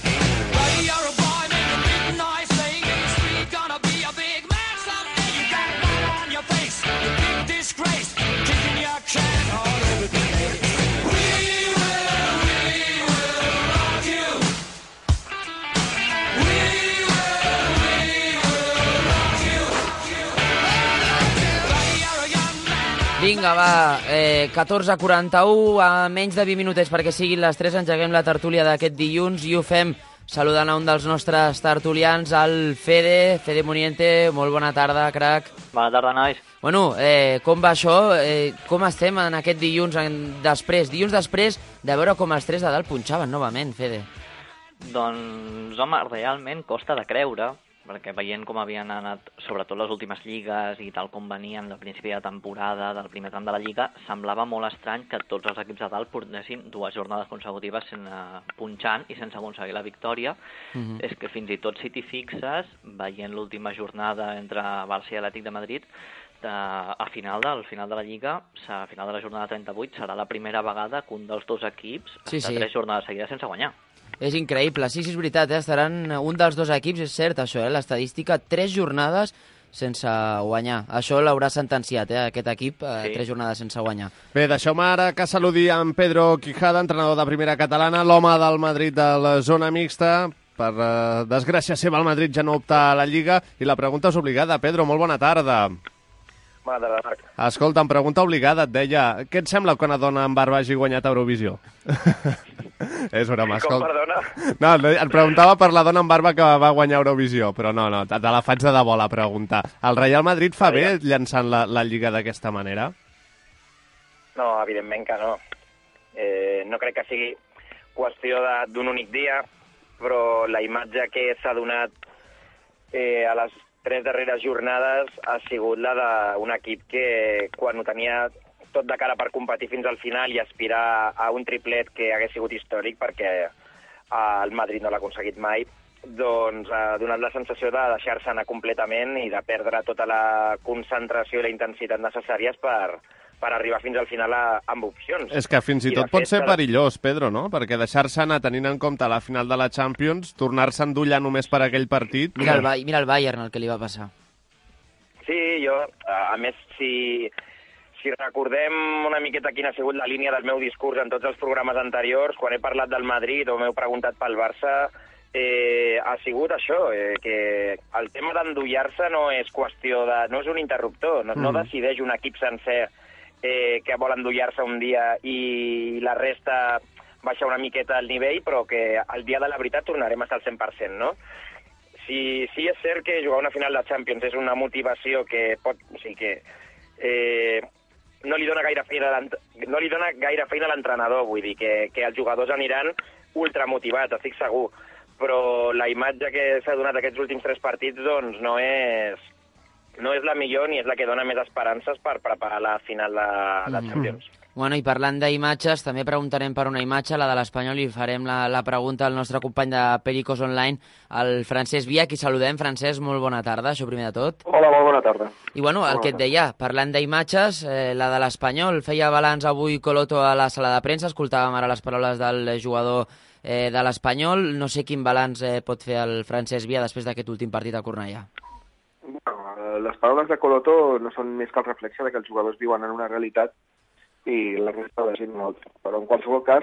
Speaker 6: Vinga, va, 14:41, a menys de 20 minutets perquè siguin les 3, engeguem la tertúlia d'aquest dilluns i ho fem saludant a un dels nostres tertulians, el Fede Muniente. Molt bona tarda, crac.
Speaker 18: Bona tarda, nois.
Speaker 6: Bueno, com va això? Com estem en aquest dilluns després de veure com els tres de dalt punxaven novament, Fede?
Speaker 18: Doncs, home, realment costa de creure, perquè veient com havien anat, sobretot les últimes lligues i tal com venien del principi de temporada, del primer tram de la Lliga, semblava molt estrany que tots els equips de dalt portessin 2 jornades consecutives punxant i sense aconseguir la victòria. És que fins i tot si t'hi fixes, veient l'última jornada entre Barça i Atlètic de Madrid, a final de la Lliga, a final de la jornada 38, serà la primera vegada que un dels dos equips està 3 jornades seguides sense guanyar.
Speaker 6: És increïble, sí, és veritat, estaran un dels dos equips, és cert això, l'estadística, 3 jornades sense guanyar. Això l'haurà sentenciat, aquest equip, 3 jornades sense guanyar.
Speaker 4: Bé, deixeu-me ara que saludi en Pedro Quijada, entrenador de primera catalana, l'home del Madrid de la zona mixta. Per desgràcia seva, el Madrid ja no opta a la Lliga, i la pregunta és obligada. Pedro, molt bona tarda.
Speaker 19: Bona tarda, Marc.
Speaker 4: Escolta, pregunta obligada, et deia, què et sembla que una dona amb barba hagi guanyat Eurovisió? És broma, escolta.
Speaker 19: Com, perdona?
Speaker 4: No, et preguntava per la dona amb barba que va guanyar Eurovisió, però no, te la faig de debò la pregunta. El Real Madrid fa bé llançant la Lliga d'aquesta manera?
Speaker 19: No, evidentment que no. No crec que sigui qüestió d'un únic dia, però la imatge que s'ha donat a les 3 darreres jornades ha sigut la d'un equip que, quan ho tenia tot de cara per competir fins al final i aspirar a un triplet que hagués sigut històric, perquè el Madrid no l'ha aconseguit mai, doncs ha donat la sensació de deixar-se anar completament i de perdre tota la concentració i la intensitat necessàries per arribar fins al final amb opcions.
Speaker 4: És que fins i tot pot ser perillós, Pedro, no? Perquè deixar-se anar tenint en compte la final de la Champions, tornar-se a endollar només per aquell partit...
Speaker 6: Mira el Bayern, el que li va passar.
Speaker 19: Sí, a més, si recordem una miqueta quina ha sigut la línia del meu discurs en tots els programes anteriors, quan he parlat del Madrid o m'heu preguntat pel Barça, ha sigut això, que el tema d'endollar-se no és qüestió no és un interruptor, no decideix un equip sencer que vol endollar-se un dia i la resta baixar una miqueta el nivell, però que el dia de la veritat tornarem a estar al 100%, no? Sí és cert que jugar una final de Champions és una motivació que pot... O sigui que no li dona gaire feina a l'entrenador, vull dir, que els jugadors aniran ultramotivats, estic segur, però la imatge que s'ha donat aquests últims 3 partits doncs no és la millor ni és la que dona més esperances per preparar la final de Champions.
Speaker 6: Bueno, i parlant d'imatges, també preguntarem per una imatge, la de l'Espanyol, i farem la pregunta al nostre company de Pericos Online, el Francesc Via, qui saludem. Francesc, molt bona tarda, això primer de tot.
Speaker 20: Hola, molt bona tarda.
Speaker 6: I bueno, el que et deia, parlant d'imatges, la de l'Espanyol, feia balanç avui Coloto a la sala de premsa, escoltàvem ara les paraules del jugador de l'Espanyol, no sé quin balanç pot fer el Francesc Via després d'aquest últim partit a Cornellà.
Speaker 20: Bueno, les paraules de Coloto no són més que el reflexe de que els jugadors viuen en una realitat i la resta de gent no altra. Però en qualsevol cas,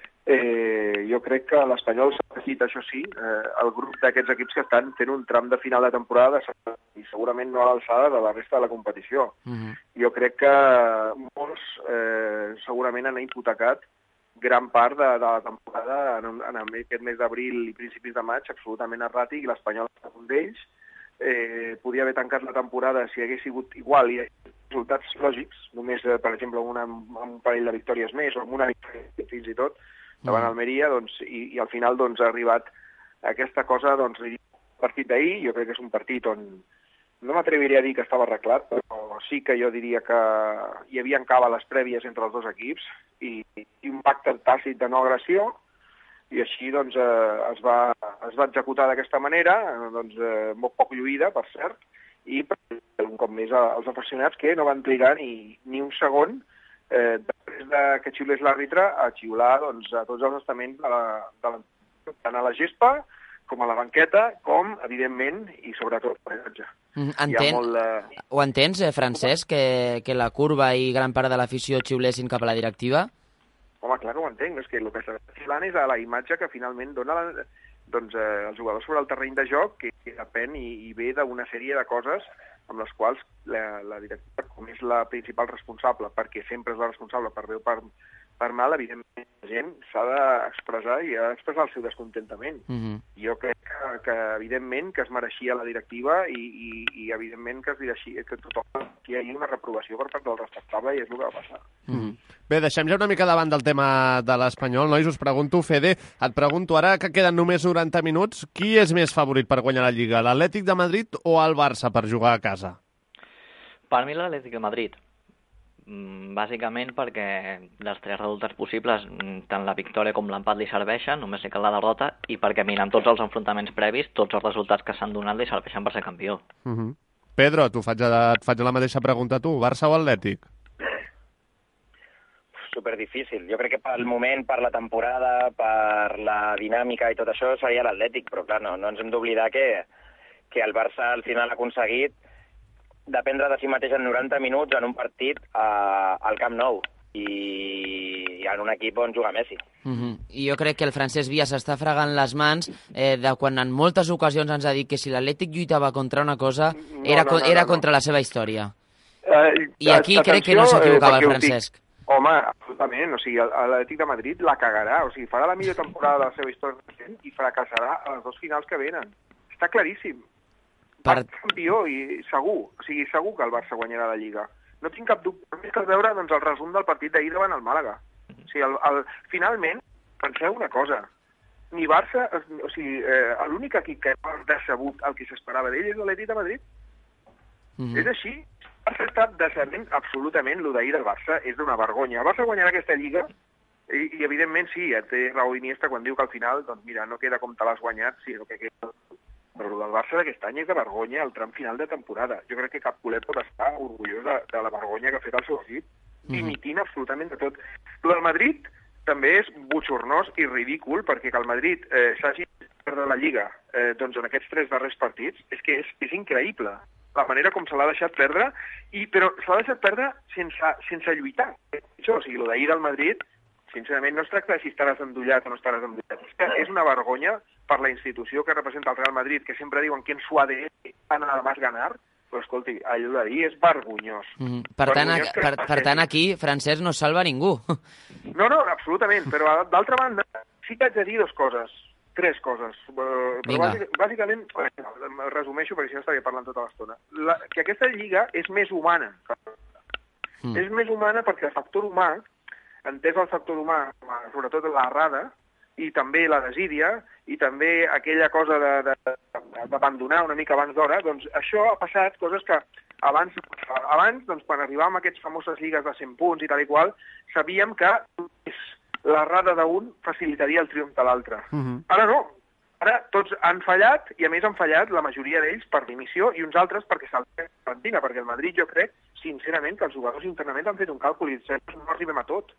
Speaker 20: jo crec que l'Espanyol s'ha afegit, això sí, el grup d'aquests equips que estan fent un tram de final de temporada i segurament no a l'alçada de la resta de la competició. Jo crec que molts segurament han hipotecat gran part de la temporada en aquest mes d'abril i principis de maig absolutament erràtic, i l'Espanyol és un d'ells. Podia haver tancat la temporada si hagués sigut igual i resultats lògics, només, per exemple, un parell de victòries més o amb una victòria fins i tot davant Almeria, doncs, i al final doncs, ha arribat aquesta cosa, doncs, el partit d'ahir. Jo crec que és un partit on no m'atreviria a dir que estava arreglat, però sí que jo diria que hi havia càbales prèvies entre els dos equips i un pacte tàcit de no agressió, i així doncs, es va executar d'aquesta manera, doncs, molt poc lluïda, per cert, i un cop més els aficionats que no van trigar ni un segon després que xiulés l'àrbitre a xiular doncs, a tots els estaments tant a la gespa com a la banqueta, com, evidentment, i sobretot a l'habitatge.
Speaker 6: Ho entens, Francesc, que la curva i gran part de l'afició xiulessin cap a la directiva?
Speaker 20: Home, clar que ho entenc, és que el que està xiulant és a la imatge que finalment dona doncs, els jugadors sobre el terreny de joc, que depèn i ve d'una sèrie de coses amb les quals la directiva, com és la principal responsable, perquè sempre és la responsable per bé o per mal, evidentment la gent s'ha d'expressar i ha d'expressar el seu descontentament. Jo crec que evidentment que es mereixia la directiva i evidentment que tothom hi ha una reprovació per part del respectable, i és el que va passar.
Speaker 4: Bé, deixem ja una mica davant del tema de l'Espanyol, nois. Us pregunto, Fede, et pregunto ara que queden només 90 minuts, qui és més favorit per guanyar la Lliga, l'Atlètic de Madrid o el Barça per jugar a casa?
Speaker 18: Per mi l'Atlètic de Madrid. Bàsicament perquè dels 3 resultats possibles, tant la victòria com l'empat li serveixen, només li cal la derrota, i perquè mirant tots els enfrontaments previs, tots els resultats que s'han donat li serveixen per ser campió.
Speaker 4: Pedro, et faig la mateixa pregunta a tu, Barça o Atlètic?
Speaker 19: Superdifícil. Jo crec que pel moment, per la temporada, per la dinàmica i tot això, seria l'Atlètic, però clar, no ens hem d'oblidar que el Barça al final ha aconseguit dependre de si mateix en 90 minuts en un partit al Camp Nou i en un equip on juga Messi.
Speaker 6: I jo crec que el Francesc Via s'està fregant les mans de quan en moltes ocasions ens ha dit que si l'Atlètic lluitava contra una cosa era contra la seva història. I aquí crec que no s'equivocava el Francesc.
Speaker 20: Home, absolutament. O sigui, l'Atlètic de Madrid la cagarà. O sigui, farà la millor temporada de la seva història i fracassarà a les 2 finals que venen. Està claríssim. Campió, i segur. O sigui, segur que el Barça guanyarà la Lliga. No tinc cap dubte. Només cal veure doncs, el resum del partit d'ahir davant el Màlaga. O sigui, finalment, penseu una cosa. Ni Barça... O sigui, l'únic equip que ha decebut el que s'esperava d'ell és l'Atlètic de Madrid. És així. El Barça està decebent absolutament. Lo d'ahir del Barça és d'una vergonya. El Barça guanyarà aquesta Lliga i evidentment, sí, té raó Iniesta quan diu que al final, doncs mira, no queda com te l'has guanyat, sinó que queda... Però el del Barça d'aquest any és de vergonya el tram final de temporada. Jo crec que cap culer pot estar orgullós de la vergonya que ha fet el seu equip, dimitint absolutament de tot. El del Madrid també és bochornós i ridícul, perquè que el Madrid s'hagi perdut la Lliga doncs en aquests 3 darrers partits és que és increïble la manera com se l'ha deixat perdre, però se l'ha deixat perdre sense lluitar. O sigui, el d'ahir del Madrid, sincerament, no es tracta de si estaràs endollat o no estaràs endollat. És una vergonya per la institució que representa el Real Madrid, que sempre diuen que en su ADN van a más ganar, però escolti, allò d'ahir és vergonyós.
Speaker 6: Per tant, aquí, Francesc, no salva ningú.
Speaker 20: No, absolutament, però d'altra banda sí que haig de dir tres coses. Però bàsicament, resumeixo perquè si no estaria parlant tota l'estona. Que aquesta lliga és més humana. És més humana perquè el factor humà, entès el factor humà, sobretot l'errada, i també la desídia, i també aquella cosa d'abandonar una mica abans d'hora, doncs això ha passat coses que abans doncs, quan arribàvem a aquestes famoses lligues de 100 punts i tal i qual, sabíem que l'errada d'un facilitaria el triomf de l'altre. Ara no. Ara tots han fallat, i a més han fallat la majoria d'ells per dimissió i uns altres perquè salten Argentina, perquè el Madrid jo crec, sincerament, que els jugadors internament han fet un càlcul i no arribem a tot.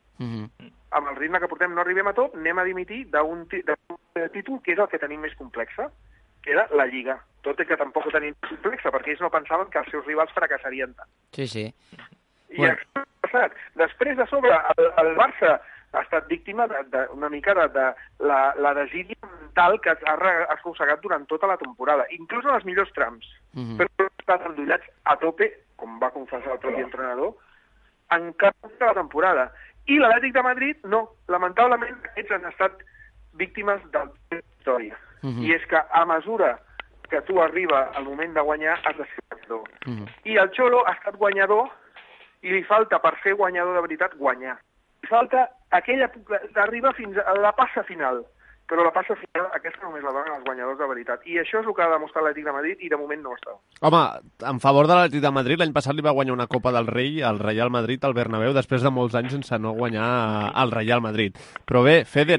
Speaker 20: Amb el ritme que portem no arribem a tot, anem a dimitir d'un títol que és el que tenim més complexa, que era la Lliga. Tot i que tampoc ho tenim complexa, perquè ells no pensaven que els seus rivals fracassarien tant.
Speaker 6: Sí.
Speaker 20: I això ha passat. Després, de sobre, el Barça ha estat víctima una mica de la desídia mental que ha arrossegat durant tota la temporada, inclús en els millors trams. Però han estat endollats a tope, com va confessar el propi entrenador, en cap de la temporada. I l'Atlètic de Madrid, no. Lamentablement, aquests han estat víctimes de la història. I és que a mesura que tu arriba al moment de guanyar, has de ser guanyador. I el Xolo ha estat guanyador i li falta, per ser guanyador de veritat, guanyar. Li falta aquella d'arribar fins a la passa final. Però la passa final, aquesta només la donen els guanyadors de veritat. I això és el que ha demostrat l'Atlètic de Madrid i de moment no ho està.
Speaker 4: Home, en favor de l'Atlètic de Madrid, l'any passat li va guanyar una Copa del Rei al Real Madrid al Bernabéu després de molts anys sense no guanyar al Real Madrid. Però bé, Fede,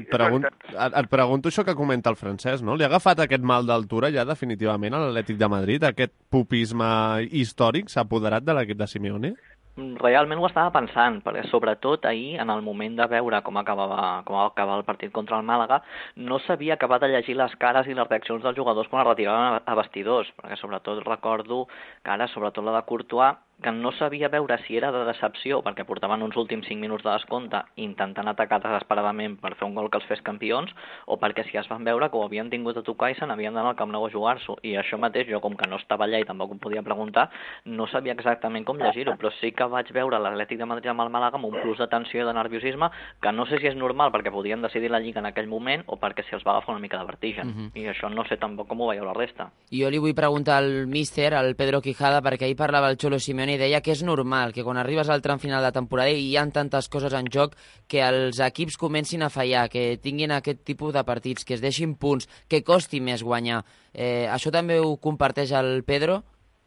Speaker 4: et pregunto això que comenta el Francesc, no? Li ha agafat aquest mal d'altura ja definitivament a l'Atlètic de Madrid? Aquest pupisme històric s'ha apoderat de l'equip de Simeone?
Speaker 18: Realment ho estava pensant, perquè sobretot ahir, en el moment de veure com acabava el partit contra el Màlaga, no s'havia acabat de llegir les cares i les reaccions dels jugadors quan es retiraven a vestidors, perquè sobretot recordo que ara, sobretot la de Courtois, que no sabia veure si era de decepció, perquè portaven uns últims 5 minuts de descompte intentant atacar desesperadament per fer un gol que els fes campions, o perquè si es van veure que ho havien tingut a tocar i se n'havien d'anar al Camp Nou a jugar-s'ho. I això mateix, jo com que no estava allà i tampoc ho podia preguntar, no sabia exactament com llegir-ho, però sí que vaig veure l'Atlètic de Madrid amb el Màlaga amb un plus de tensió i de nerviosisme, que no sé si és normal perquè podien decidir la Lliga en aquell moment o perquè si els va agafar una mica de vertigen. I això no sé tampoc com ho veieu la resta.
Speaker 6: Jo li vull preguntar al míster, al Pedro Quijada, perquè ahir parlava el Xolo Simeone i deia que és normal que quan arribes al tram final de temporada i hi ha tantes coses en joc que els equips comencin a fallar, que tinguin aquest tipus de partits, que es deixin punts, que costi més guanyar. Això també ho comparteix el Pedro?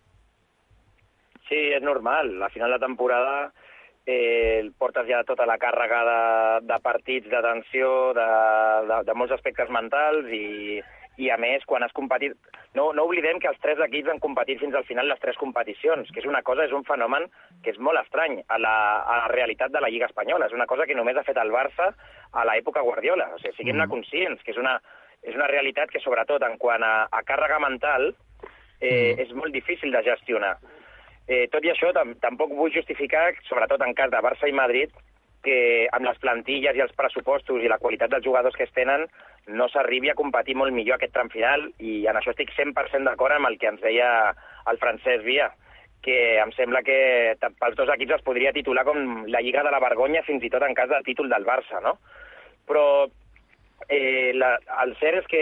Speaker 19: Sí, és normal. A final de temporada portes ja tota la càrrega de partits, de tensió, de molts aspectes mentals i a més, quan has competit... No oblidem que els 3 equips han competit fins al final les 3 competicions, que és una cosa, és un fenomen que és molt estrany a la realitat de la Lliga Espanyola. És una cosa que només ha fet el Barça a l'època Guardiola. O sigui, siguem-ne conscients, que és una realitat que, sobretot, en quant a càrrega mental, és molt difícil de gestionar. Tot i això, tampoc vull justificar, sobretot en cas de Barça i Madrid, que amb les plantilles i els pressupostos i la qualitat dels jugadors que es tenen no s'arribi a competir molt millor aquest tram final, i en això estic 100% d'acord amb el que ens deia el Francesc Via, que em sembla que pels 2 equips es podria titular com la Lliga de la Vergonya, fins i tot en cas del títol del Barça, no? Però el cert és que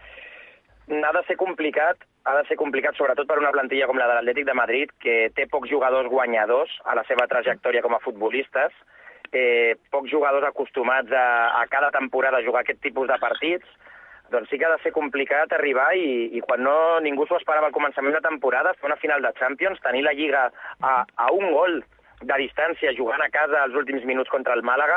Speaker 19: ha de ser complicat sobretot per una plantilla com la de l'Atlètic de Madrid, que té pocs jugadors guanyadors a la seva trajectòria com a futbolistes, pocs jugadors acostumats a cada temporada a jugar aquest tipus de partits, doncs sí que ha de ser complicat arribar i quan ningú s'ho esperava al començament de temporada, fer una final de Champions, tenir la Lliga a un gol de distància jugant a casa els últims minuts contra el Màlaga.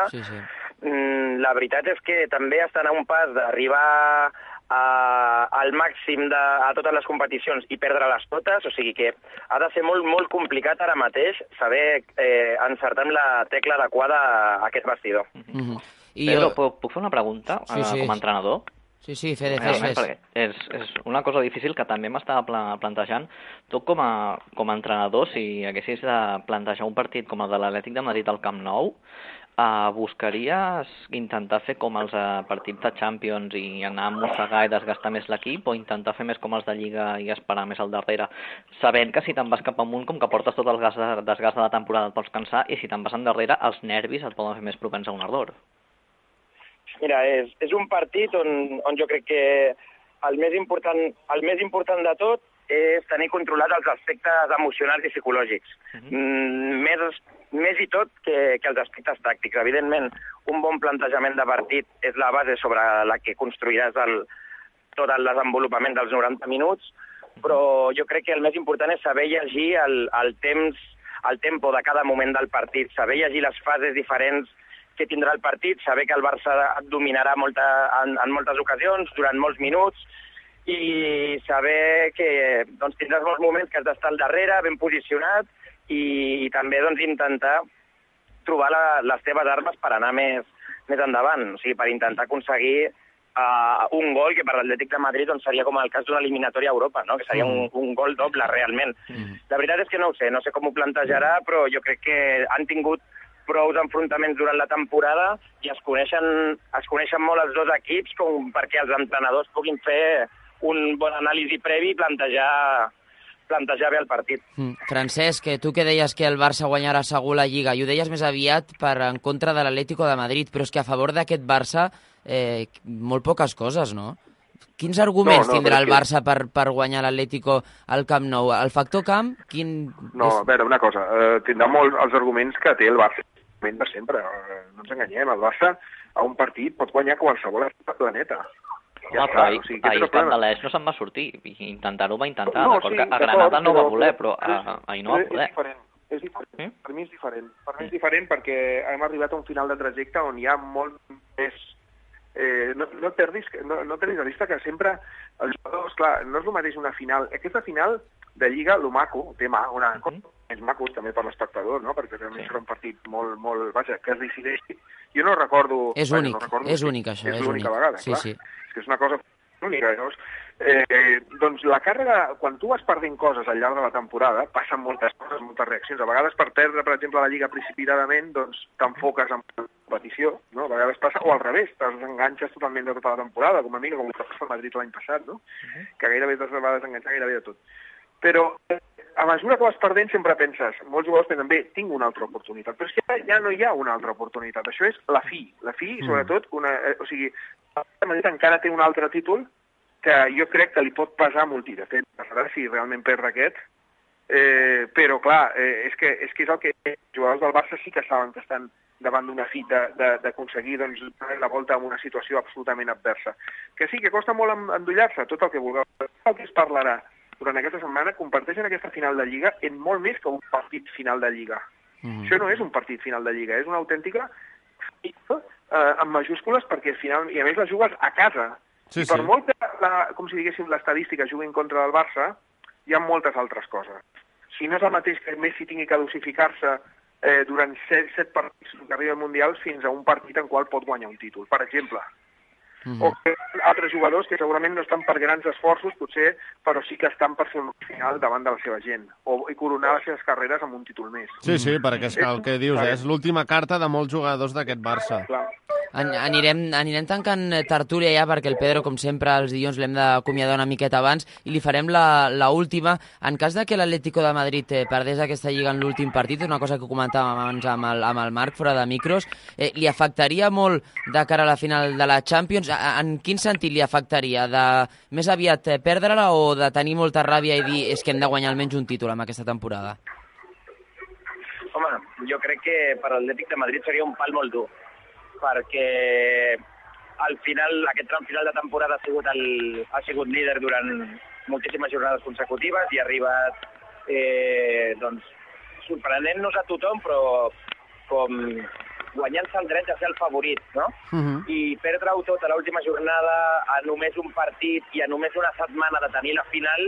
Speaker 19: La veritat és que també estan a un pas d'arribar al màxim a totes les competicions i perdre-les totes, o sigui que ha de ser molt, molt complicat ara mateix saber encertar amb la tecla adequada a aquest vestidor.
Speaker 18: Pedro, puc fer una pregunta com a entrenador?
Speaker 6: Sí, Fede,
Speaker 18: perquè és una cosa difícil que també m'estava plantejant. Tu com a entrenador, si haguessis de plantejar un partit com el de l'Atlètic de Madrid al Camp Nou, buscaries intentar fer com els partits de Champions i anar a mossegar i desgastar més l'equip, o intentar fer més com els de Lliga i esperar més al darrere, sabent que si te'n vas cap amunt, com que portes tot el desgast de la temporada, et pots cansar, i si te'n vas endarrere, els nervis et poden fer més propens a un ardor?
Speaker 19: Mira, és un partit on jo crec que el més important de tot és tenir controlat els aspectes emocionals i psicològics. Més i tot que els aspectes tàctics. Evidentment, un bon plantejament de partit és la base sobre la que construiràs tot el desenvolupament dels 90 minuts, però jo crec que el més important és saber llegir el tempo de cada moment del partit, saber llegir les fases diferents que tindrà el partit, saber que el Barça et dominarà en moltes ocasions, durant molts minuts, i saber que tindràs molts moments que has d'estar al darrere, ben posicionat, i també intentar trobar les teves armes per anar més endavant, o sigui, per intentar aconseguir un gol que per l'Atlètic de Madrid seria com el cas d'una eliminatòria a Europa, no? Que seria un gol doble realment. La veritat és que no ho sé, no sé com ho plantejarà, però jo crec que han tingut prou enfrontaments durant la temporada i es coneixen molt els dos equips com perquè els entrenadors puguin fer un bon anàlisi previ i plantejar bé el partit.
Speaker 6: Francesc, tu que deies que el Barça guanyarà segur la Lliga, i ho deies més aviat en contra de l'Atlético de Madrid, però és que a favor d'aquest Barça molt poques coses, no? Quins arguments tindrà el Barça per guanyar l'Atlético al Camp Nou? El factor camp, quin...
Speaker 20: No, a veure, una cosa, tindrà molts els arguments que té el Barça de sempre, no ens enganyem, el Barça a un partit pot guanyar qualsevol equip del planeta.
Speaker 18: Home, però ahir esclat de l'Eix no se'n va sortir, i intentar-ho va intentar, d'acord que a Granada no va voler, però ahir no va voler.
Speaker 20: És diferent, per mi és diferent. Per mi és diferent perquè hem arribat a un final de trajecte on hi ha molt més... No perdis de vista que sempre els jugadors, clar, no és el mateix una final. Aquesta final de Lliga, lo maco, té una cosa més maco també per l'espectador, no? Perquè realment serà un partit molt, vaja, que es decideixi. Jo no recordo...
Speaker 6: És únic, és únic això,
Speaker 20: és l'única vegada, clar.
Speaker 6: Sí.
Speaker 20: És que és una cosa única, llavors. Doncs la càrrega, quan tu vas perdent coses al llarg de la temporada, passen moltes coses, moltes reaccions. A vegades per perdre, per exemple, la Lliga precipitadament, doncs t'enfoques en la competició, no? A vegades passa, o al revés, t'enganxes totalment de tota la temporada, com a mi, com el Madrid l'any passat, no? Que gairebé t'has enganxat gairebé de tot. Però a mesura que vas perdent sempre penses, molts jugadors pensen, bé, tinc una altra oportunitat, però és que ja no hi ha una altra oportunitat. Això és la fi, sobretot, o sigui, el Madrid encara té un altre títol que jo crec que li pot pesar molt, de fet, passarà si realment perd aquest, però clar, és que és el que els jugadors del Barça sí que saben que estan davant d'una fita d'aconseguir la volta en una situació absolutament adversa. Que sí, que costa molt endollar-se, tot el que vulgueu. El que es parlarà durant aquesta setmana comparteixen aquesta final de Lliga en molt més que un partit final de Lliga. Això no és un partit final de Lliga, és una autèntica amb majúscules perquè al final, i a més la jugues a casa. I per molt que, com si diguéssim, l'estadística jugui en contra del Barça, hi ha moltes altres coses. Si no és el mateix que Messi tingui que dosificar-se durant 7 partits que arriba al Mundial fins a un partit en qual pot guanyar un títol, per exemple. O que altres jugadors que segurament no estan per grans esforços, potser, però sí que estan per fer un final davant de la seva gent, i coronar les seves carreres amb un títol més.
Speaker 4: Sí, perquè és el que dius, és l'última carta de molts jugadors d'aquest Barça.
Speaker 6: Anirem tancant tertúlia ja, perquè el Pedro, com sempre, els dilluns l'hem d'acomiadar una miqueta abans, i li farem la última. En cas de que l'Atlético de Madrid perdés aquesta Lliga en l'últim partit, una cosa que comentàvem abans amb el Marc, fora de micros, li afectaria molt de cara a la final de la Champions? En quin sentit li afectaria? De més aviat perdre-la o de tenir molta ràbia i dir és que hem de guanyar almenys un títol amb aquesta temporada?
Speaker 19: Home, jo crec que per l'Atlètic de Madrid seria un pal molt dur, perquè al final, aquest tram final de temporada ha sigut líder durant moltíssimes jornades consecutives i ha arribat sorprenent-nos a tothom, però com guanyant-se el dret de ser el favorit, no? I perdre-ho tot a l'última jornada, a només un partit i a només una setmana de tenir la final,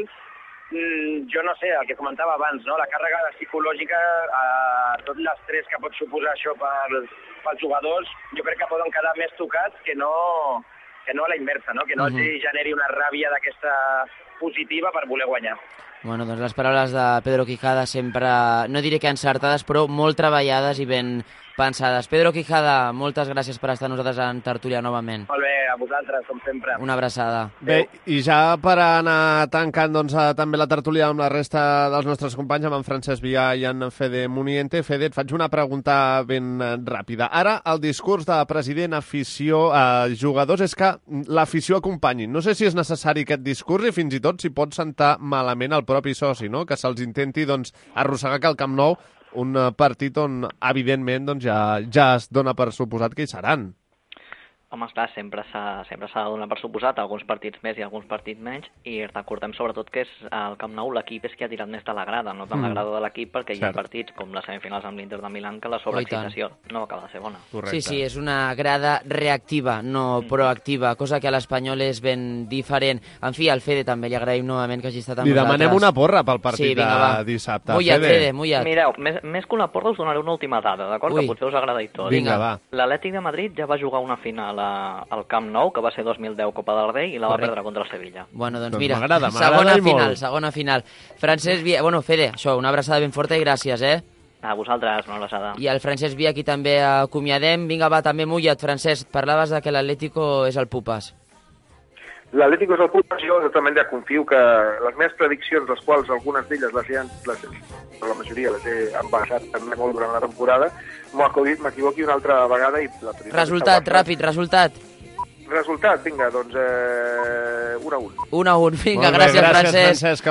Speaker 19: jo no sé, el que comentava abans, no? La càrrega psicològica, tot l'estrès que pot suposar això pels jugadors, jo crec que poden quedar més tocats que no a la inversa, no? Que no els generi una ràbia d'aquesta positiva per voler guanyar.
Speaker 6: Bueno, doncs les paraules de Pedro Quijada sempre, no diré que encertades, però molt treballades i ben pensades. Pedro Quijada, moltes gràcies per estar nosaltres en tertúlia novament.
Speaker 19: Molt bé, a vosaltres, com sempre.
Speaker 6: Una abraçada.
Speaker 4: Bé, i ja per anar tancant també la tertúlia amb la resta dels nostres companys, amb en Francesc Via i en Fede Muniente. Fede, et faig una pregunta ben ràpida. Ara, el discurs de president, afició, jugadors, és que l'afició acompanyi. No sé si és necessari aquest discurs i fins i tot si pot sentar malament el propi soci, no? Que se'ls intenti arrossegar que al Camp Nou un partit on, evidentment, ja es dona per suposat que hi seran.
Speaker 18: Home, esclar, sempre s'ha de donar per suposat, alguns partits més i alguns partits menys, i recordem sobretot que és al Camp Nou l'equip és qui ha tirat més de la grada, no tant la grada de l'equip, perquè hi ha partits com les semifinals amb l'Inter de Milán que la sobreexcitació no acaba de ser bona.
Speaker 6: Correcte. Sí, és una grada reactiva, no proactiva, cosa que a l'Espanyol és ben diferent. En fi, al Fede també li agraïm novament que hagi estat amb nosaltres.
Speaker 4: Li demanem una porra pel partit de dissabte.
Speaker 6: Mullat, Fede, mullat.
Speaker 18: Mireu, més que una porra us donaré una última dada, d'acord? Que potser us agrada i tot.
Speaker 4: Vinga, va.
Speaker 18: L'Atlètic de Madrid ja va jugar una final al Camp Nou, que va ser 2010 Copa del Rei, i la va perdre contra el Sevilla.
Speaker 6: Bueno, doncs mira, segona final. Francesc Via, Fede, això, una abraçada ben forta i gràcies,
Speaker 18: A vosaltres, una abraçada.
Speaker 6: I el Francesc Via, aquí també acomiadem. Vinga, va, també mulla't, Francesc. Parlaves de que l'Atlético és el Pupas.
Speaker 20: L'Atlético és el Pupas, jo totalment ja confio que les meves prediccions, les quals algunes d'elles la majoria les he envasat també molt durant la temporada, m'equivoqui una altra vegada i la
Speaker 6: resultat, ràpid, resultat.
Speaker 20: Resultat, vinga, doncs 1-1.
Speaker 6: 1-1, vinga, gràcies, Francesc.